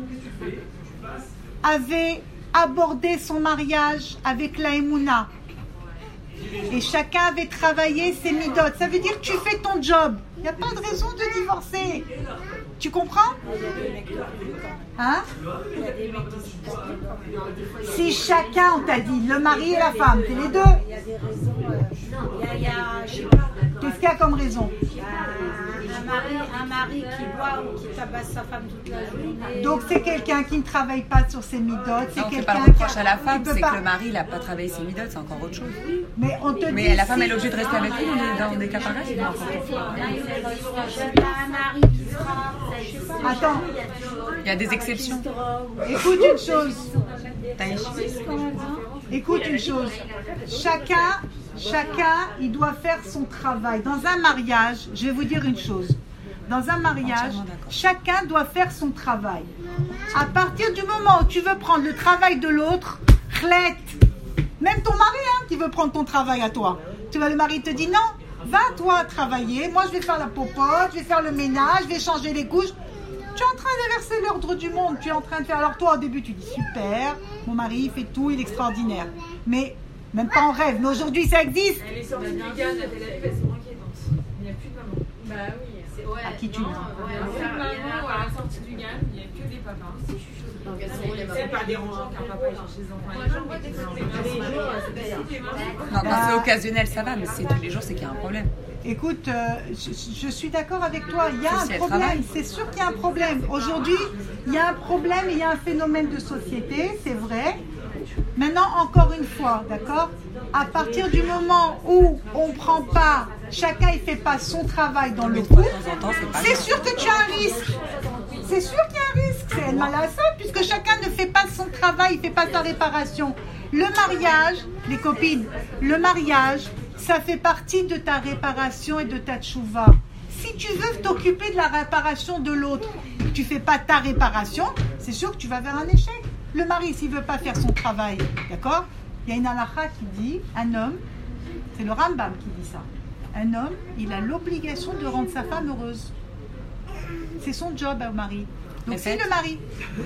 avait abordé son mariage avec la Emouna et chacun avait travaillé ses midotes, ça veut dire que tu fais ton job. Il n'y a pas de raison de divorcer. Tu comprends? Hein? Si chacun, on t'a dit, le mari et la femme, c'est les deux. Qu'est-ce qu'il y a comme raison? Un mari, un mari qui boit ou qui tabasse sa femme toute la journée. Donc c'est quelqu'un qui ne travaille pas sur ses midotes. C'est non, quelqu'un pas le reproche qui à la femme, c'est pas... que le mari n'a pas travaillé ses midotes, c'est encore autre chose. Mais on te Mais dit la femme si... elle est obligée de rester avec lui dans des cas pareils. Un mari qui sera. Attends, Il y a des exceptions. écoute une chose. Écoute une chose. Chacun, chacun, il doit faire son travail. Dans un mariage, je vais vous dire une chose. Dans un mariage, chacun doit faire son travail. À partir du moment où tu veux prendre le travail de l'autre, chlette. Même ton mari hein, qui veut prendre ton travail à toi. Tu vois, le mari te dit non, va toi travailler. Moi, je vais faire la popote, je vais faire le ménage, je vais changer les couches. Tu es en train d'inverser l'ordre du monde. Tu es en train de faire. Alors toi, au début, tu dis super. Mon mari, il fait tout, il est extraordinaire. Mais même pas en rêve. Mais aujourd'hui, ça existe. Elle est sortie du Gane à Tel Aviv, elles sont inquiétantes. Il n'y a plus de maman. Bah oui. Ouais, À qui tu dis? non, ouais, il y a maman à la sortie du Gane, il n'y a que des papas. C'est chuchotant. C'est pas dérangeant qu'un papa il cherche les enfants. Les gens voient des Non, quand c'est occasionnel, ça va, mais si c'est tous les jours, c'est qu'il y a un problème. Écoute, euh, je, je suis d'accord avec toi. Il y a Sauf un si elle problème. travaille. C'est sûr qu'il y a un problème. Aujourd'hui, il y a un problème et il y a un phénomène de société, c'est vrai. Maintenant, encore une fois, d'accord? À partir du moment où on ne prend pas, chacun ne fait pas son travail dans le couple, c'est sûr que tu as un risque. C'est sûr qu'il y a un risque. C'est mal à ça, puisque chacun ne fait pas son travail, il ne fait pas sa réparation. Le mariage, les copines, le mariage, ça fait partie de ta réparation et de ta tchouva. Si tu veux t'occuper de la réparation de l'autre, tu ne fais pas ta réparation, c'est sûr que tu vas vers un échec. Le mari, s'il ne veut pas faire son travail, d'accord? Il y a une halakha qui dit, un homme, c'est le Rambam qui dit ça, un homme, il a l'obligation de rendre sa femme heureuse. C'est son job au mari. Donc si le mari...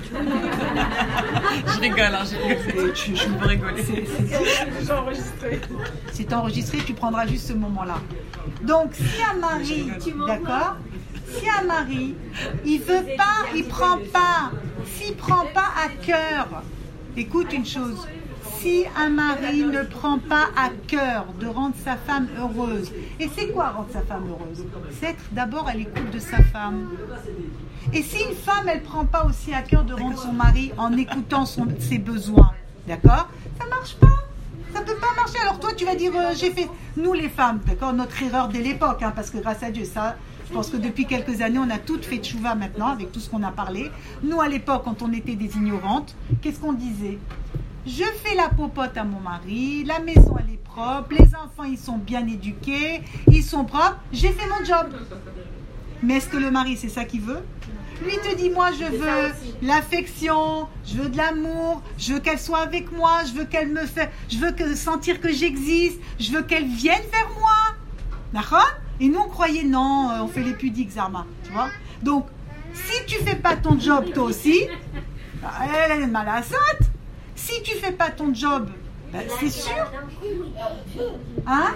Je rigole, hein, je rigole. Je, je peux rigoler. J'ai enregistré. C'est enregistré, tu prendras juste ce moment-là. Donc si un mari, d'accord, si un mari, il veut pas, il prend pas, s'il prend pas à cœur, écoute une chose, si un mari ne prend pas à cœur de rendre sa femme heureuse, et c'est quoi rendre sa femme heureuse? C'est être d'abord à l'écoute de sa femme. Et si une femme, elle ne prend pas aussi à cœur de rendre son mari en écoutant son, ses besoins, d'accord? Ça ne marche pas. Ça ne peut pas marcher. Alors toi, tu vas dire, euh, j'ai fait... Nous, les femmes, d'accord, notre erreur dès l'époque, hein, parce que grâce à Dieu, ça... Je pense que depuis quelques années, on a toutes fait tchouva maintenant, avec tout ce qu'on a parlé. Nous, à l'époque, quand on était des ignorantes, qu'est-ce qu'on disait? Je fais la popote à mon mari, la maison, elle est propre, les enfants, ils sont bien éduqués, ils sont propres, j'ai fait mon job. Mais est-ce que le mari, c'est ça qu'il veut? Lui te dit, moi, je veux l'affection, je veux de l'amour, je veux qu'elle soit avec moi, je veux qu'elle me fait, je veux que, sentir que j'existe, je veux qu'elle vienne vers moi. D'accord? Et nous, on croyait, non, on fait les pudiques, Zarma. Tu vois? Donc, si tu fais pas ton job, toi aussi, bah, elle est malassate. Si tu fais pas ton job, bah, c'est sûr. Hein?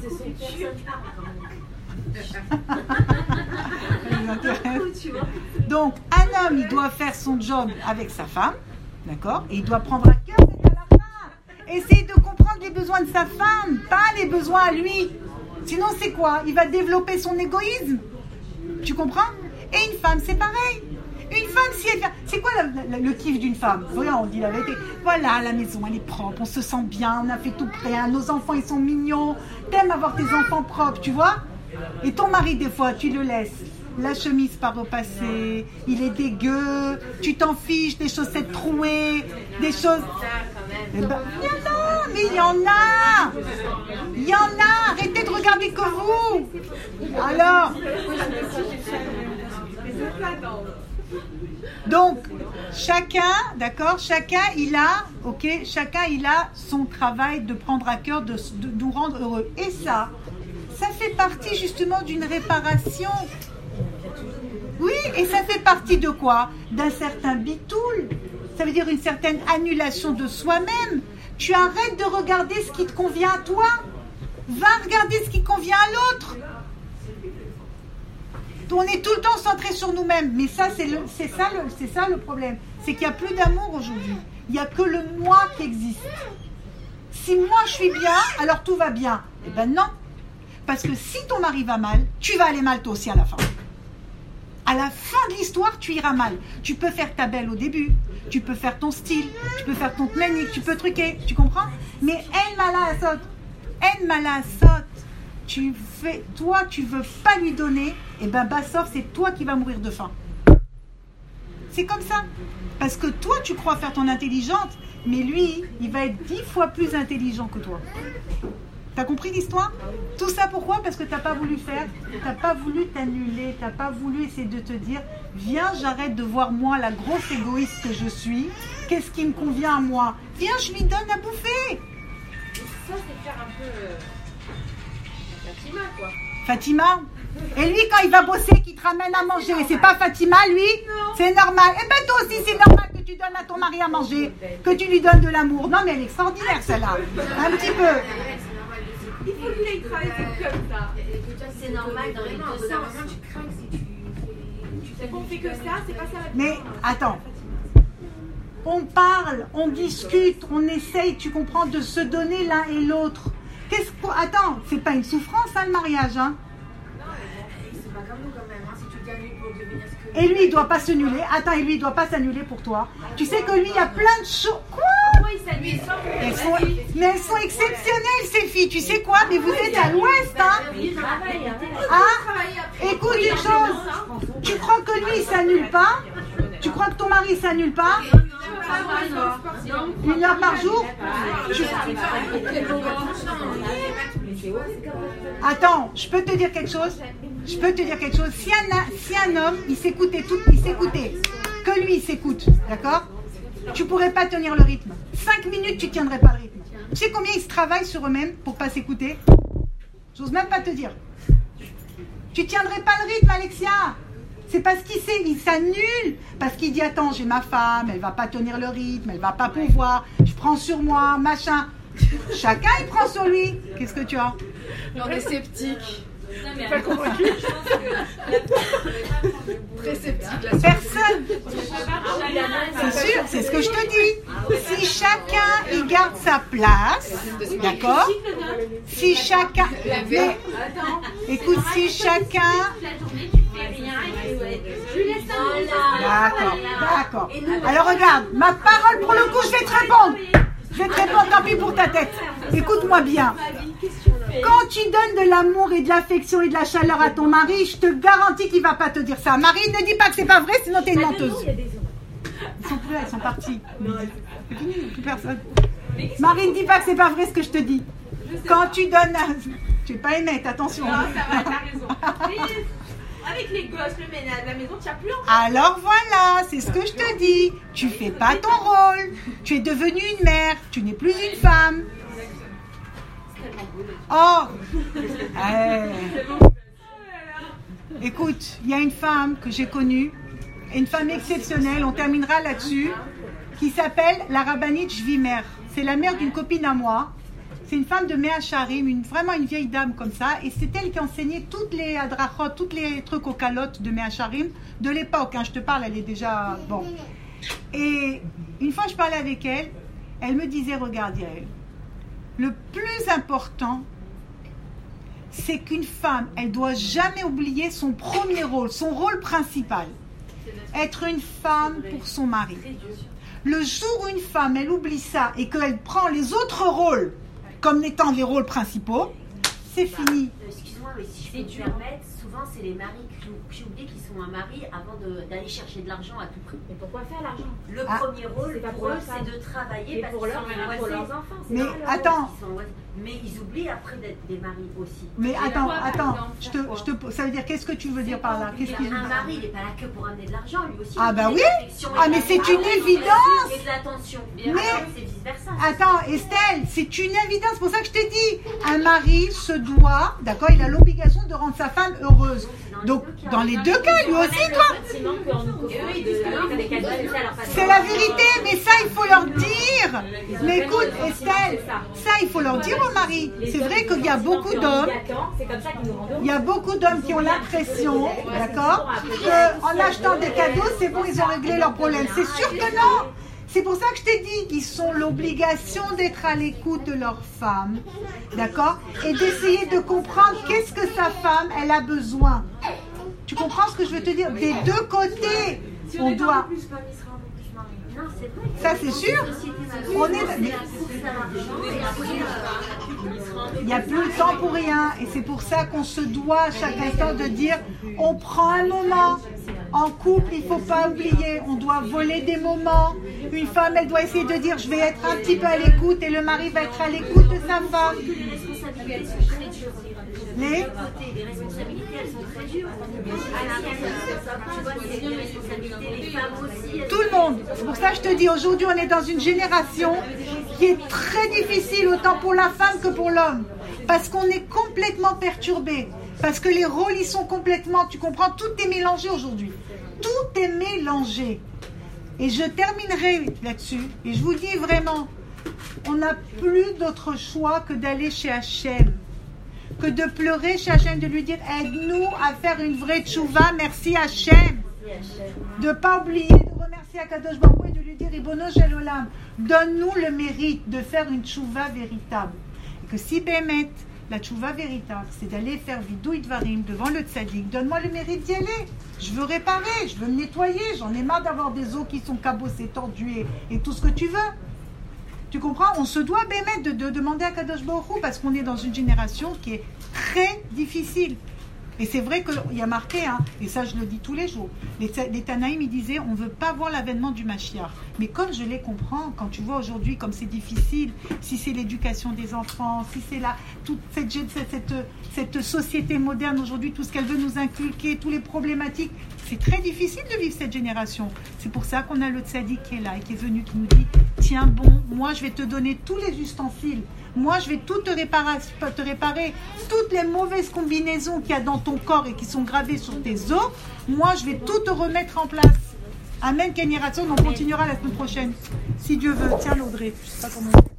Donc, un homme, il doit faire son job avec sa femme, d'accord? Et il doit prendre à cœur cette halakha. Essayer de comprendre les besoins de sa femme, pas les besoins à lui. Sinon, c'est quoi? Il va développer son égoïsme. Tu comprends? Et une femme, c'est pareil. Une femme, si elle vient... C'est quoi la, la, le kiff d'une femme? Voilà, on dit la vérité. Voilà, la maison, elle est propre, on se sent bien, on a fait tout prêt, hein, nos enfants, ils sont mignons. T'aimes avoir tes enfants propres, tu vois? Et ton mari, des fois, tu le laisses. La chemise pas repassée, il est dégueu, tu t'en fiches, des chaussettes trouées, des choses... Eh ben, il y en a, mais il y en a. Il y en a, arrêtez de regarder que vous. Alors... Donc, chacun, d'accord, chacun il a, ok, chacun il a son travail de prendre à cœur, de, de nous rendre heureux. Et ça, ça fait partie justement d'une réparation. Oui, et ça fait partie de quoi? D'un certain bitoul. Ça veut dire une certaine annulation de soi-même. Tu arrêtes de regarder ce qui te convient à toi. Va regarder ce qui convient à l'autre. On est tout le temps centré sur nous-mêmes. Mais ça, c'est, le, c'est, ça, le, c'est ça le problème. C'est qu'il n'y a plus d'amour aujourd'hui. Il n'y a que le moi qui existe. Si moi je suis bien, alors tout va bien. Eh ben non. Parce que si ton mari va mal, tu vas aller mal toi aussi à la fin. À la fin de l'histoire, tu iras mal. Tu peux faire ta belle au début, tu peux faire ton style, tu peux faire ton manique, tu peux truquer, tu comprends? Mais en mala asot, en mala asot, tu fais, toi, tu veux pas lui donner, et ben Bassof, c'est toi qui vas mourir de faim. C'est comme ça. Parce que toi, tu crois faire ton intelligente, mais lui, il va être dix fois plus intelligent que toi. T'as compris l'histoire? Tout ça pourquoi? Parce que t'as pas voulu faire, t'as pas voulu t'annuler, t'as pas voulu essayer de te dire viens, j'arrête de voir moi la grosse égoïste que je suis, qu'est-ce qui me convient à moi? Viens, je lui donne à bouffer. Ça, c'est faire un peu euh, Fatima, quoi. Fatima? Et lui, quand il va bosser, qu'il te ramène à manger, c'est pas Fatima, lui? Non. C'est normal. Eh ben toi aussi, c'est normal que tu donnes à ton mari à manger, que tu lui donnes de l'amour. Non, mais elle est extraordinaire, celle-là. Un petit peu. Il faut qu'il aille travailler comme ça. C'est normal dans les deux sens. Tu crains si tu fais. On fait que ça, c'est pas ça la vie. Mais attends. On parle, on discute, on essaye, tu comprends, de se donner l'un et l'autre. Qu'est-ce que... Attends, c'est pas une souffrance, hein, le mariage, hein? C'est pas comme nous quand même, hein, si tu t'annules pour devenir ce que... Et lui, il doit pas s'annuler. Attends, et lui, il doit pas s'annuler pour toi. Tu sais que lui, il y a plein de choses... Quoi? Pourquoi il s'annule? Elles sont... Mais elles sont exceptionnelles, ces filles. Tu sais quoi? Mais vous êtes à l'ouest, hein? Ah, écoute une chose. Tu crois que lui, il s'annule pas? Tu crois que ton mari s'annule pas? Une heure par jour? Tu... Attends, je peux te dire quelque chose? Je peux te dire quelque chose. Si un, si un homme, il s'écoutait tout, il s'écoutait, que lui, il s'écoute, d'accord? Tu pourrais pas tenir le rythme. Cinq minutes, tu tiendrais pas le rythme. Tu sais combien ils se travaillent sur eux-mêmes pour pas s'écouter? J'ose même pas te dire. Tu tiendrais pas le rythme, Alexia. C'est parce qu'il sait, il s'annule. Parce qu'il dit, attends, j'ai ma femme, elle va pas tenir le rythme, elle va pas pouvoir, je prends sur moi, machin. Chacun, il prend sur lui. Qu'est-ce que tu as? On est sceptique. Non, mais pas convaincu. Très sceptique. La Personne. C'est sûr, c'est ce que je te dis. Si chacun, il garde sa place, d'accord? Si chacun... Mais, écoute, si chacun... D'accord, d'accord. Alors regarde, ma parole pour le coup, je vais te répondre. Je vais te répondre, tant pis pour ta tête. Écoute-moi bien. Quand tu donnes de l'amour et de l'affection et de la chaleur à ton mari, je te garantis qu'il ne va pas te dire ça. Marie, ne dis pas que c'est pas vrai, sinon tu es une menteuse. Ils sont plus là, ils sont partis. C'est fini, plus personne. Marie, ne dis pas que c'est pas vrai ce que je te dis. Quand tu donnes... Tu n'es pas aimée, attention. Non, ça va, t'as raison. Avec les gosses, le ménage, la maison, tu n'as plus envie. Alors voilà, c'est ce que je te dis. Tu fais pas ton rôle. Tu es devenue une mère. Tu n'es plus une femme. Oh euh, Écoute, il y a une femme que j'ai connue, une femme exceptionnelle, on terminera là-dessus, qui s'appelle la rabbinite Shvimer. C'est la mère d'une copine à moi. C'est une femme de Mea Sharim, une, vraiment une vieille dame comme ça, et c'est elle qui enseignait toutes les adrachot, tous les trucs aux calottes de Mea Sharim de l'époque. Hein, je te parle, elle est déjà... Bon. Et une fois, je parlais avec elle, elle me disait, regarde Yael, le plus important, c'est qu'une femme, elle doit jamais oublier son premier rôle, son rôle principal. être une femme pour son mari. Le jour où une femme, elle oublie ça et qu'elle prend les autres rôles comme étant les rôles principaux, c'est fini. Excuse-moi, mais si je peux me permettre, souvent c'est les maris qui, qui oublient qu'ils sont un mari avant de, d'aller chercher de l'argent à tout prix. Mais pourquoi faire l'argent? Le ah. premier rôle pour, pour eux, c'est de travailler parce pour, leur, qu'ils pour leurs enfants. Mais attends. Mais ils oublient après d'être des maris aussi. Mais attends, attends, je te, je te, ça veut dire, qu'est-ce que tu veux dire par là? Qu'est-ce que Un mari, il n'est pas là que pour amener de l'argent, lui aussi. Ah bah oui. Ah mais c'est une évidence. Et de l'attention. Mais c'est vice versa. Attends, Estelle, c'est une évidence. C'est pour ça que je t'ai dit, un mari se doit, d'accord, il a l'obligation de rendre sa femme heureuse. Donc dans les deux cas, lui aussi, toi. C'est la vérité, mais ça il faut leur dire. Mais écoute, Estelle, ça il faut leur dire au mari. C'est vrai qu'il y a beaucoup d'hommes, il y a beaucoup d'hommes qui ont l'impression, d'accord, qu'en achetant des cadeaux, c'est bon, ils ont réglé leurs problèmes. C'est sûr que non. C'est pour ça que je t'ai dit, ils ont l'obligation d'être à l'écoute de leur femme, d'accord, et d'essayer de comprendre qu'est-ce que sa femme, elle a besoin. Tu comprends ce que je veux te dire? Des deux côtés, on doit... Ça c'est sûr. On est... Il n'y a plus le temps pour rien. Et c'est pour ça qu'on se doit à chaque instant de dire, on prend un moment. En couple, il ne faut pas oublier, on doit voler des moments. Une femme, elle doit essayer de dire, je vais être un petit peu à l'écoute, et le mari va être à l'écoute de sa femme. Les Les responsabilités, elles sont très dures. Tout le monde. C'est pour ça que je te dis, aujourd'hui, on est dans une génération qui est très difficile, autant pour la femme que pour l'homme. Parce qu'on est complètement perturbé. Parce que les rôles, ils sont complètement... Tu comprends? Tout est mélangé aujourd'hui. Tout est mélangé. Et je terminerai là-dessus. Et je vous dis vraiment, on n'a plus d'autre choix que d'aller chez Hachem. Que de pleurer chez Hachem, de lui dire, aide-nous à faire une vraie tchouva, merci Hachem. De ne pas oublier de remercier Akadosh Baruch Hu et de lui dire, Ribono Shel Olam, donne-nous le mérite de faire une tchouva véritable. Et que si Bémet, la tchouva véritable, c'est d'aller faire vidouï dvarim devant le tzaddik, donne-moi le mérite d'y aller. Je veux réparer, je veux me nettoyer, j'en ai marre d'avoir des os qui sont cabossés, tordus et, et tout ce que tu veux. Tu comprends? On se doit Bémet de, de demander à Kadosh Baruch Hu parce qu'on est dans une génération qui est très difficile. Et c'est vrai qu'il y a marqué, hein, et ça je le dis tous les jours, les, les Tanaïm ils disaient on ne veut pas voir l'avènement du Mashiach. Mais comme je les comprends, quand tu vois aujourd'hui comme c'est difficile, si c'est l'éducation des enfants, si c'est la, toute cette, cette, cette, cette société moderne aujourd'hui, tout ce qu'elle veut nous inculquer, toutes les problématiques, c'est très difficile de vivre cette génération. C'est pour ça qu'on a le tzaddik qui est là et qui est venu, qui nous dit tiens bon, moi je vais te donner tous les ustensiles. Moi, je vais tout te réparer, te réparer. Toutes les mauvaises combinaisons qu'il y a dans ton corps et qui sont gravées sur tes os, moi, je vais tout te remettre en place. Amen, Kenny Ratson, on continuera la semaine prochaine. Si Dieu veut. Tiens, l'Audrey. Je sais pas comment...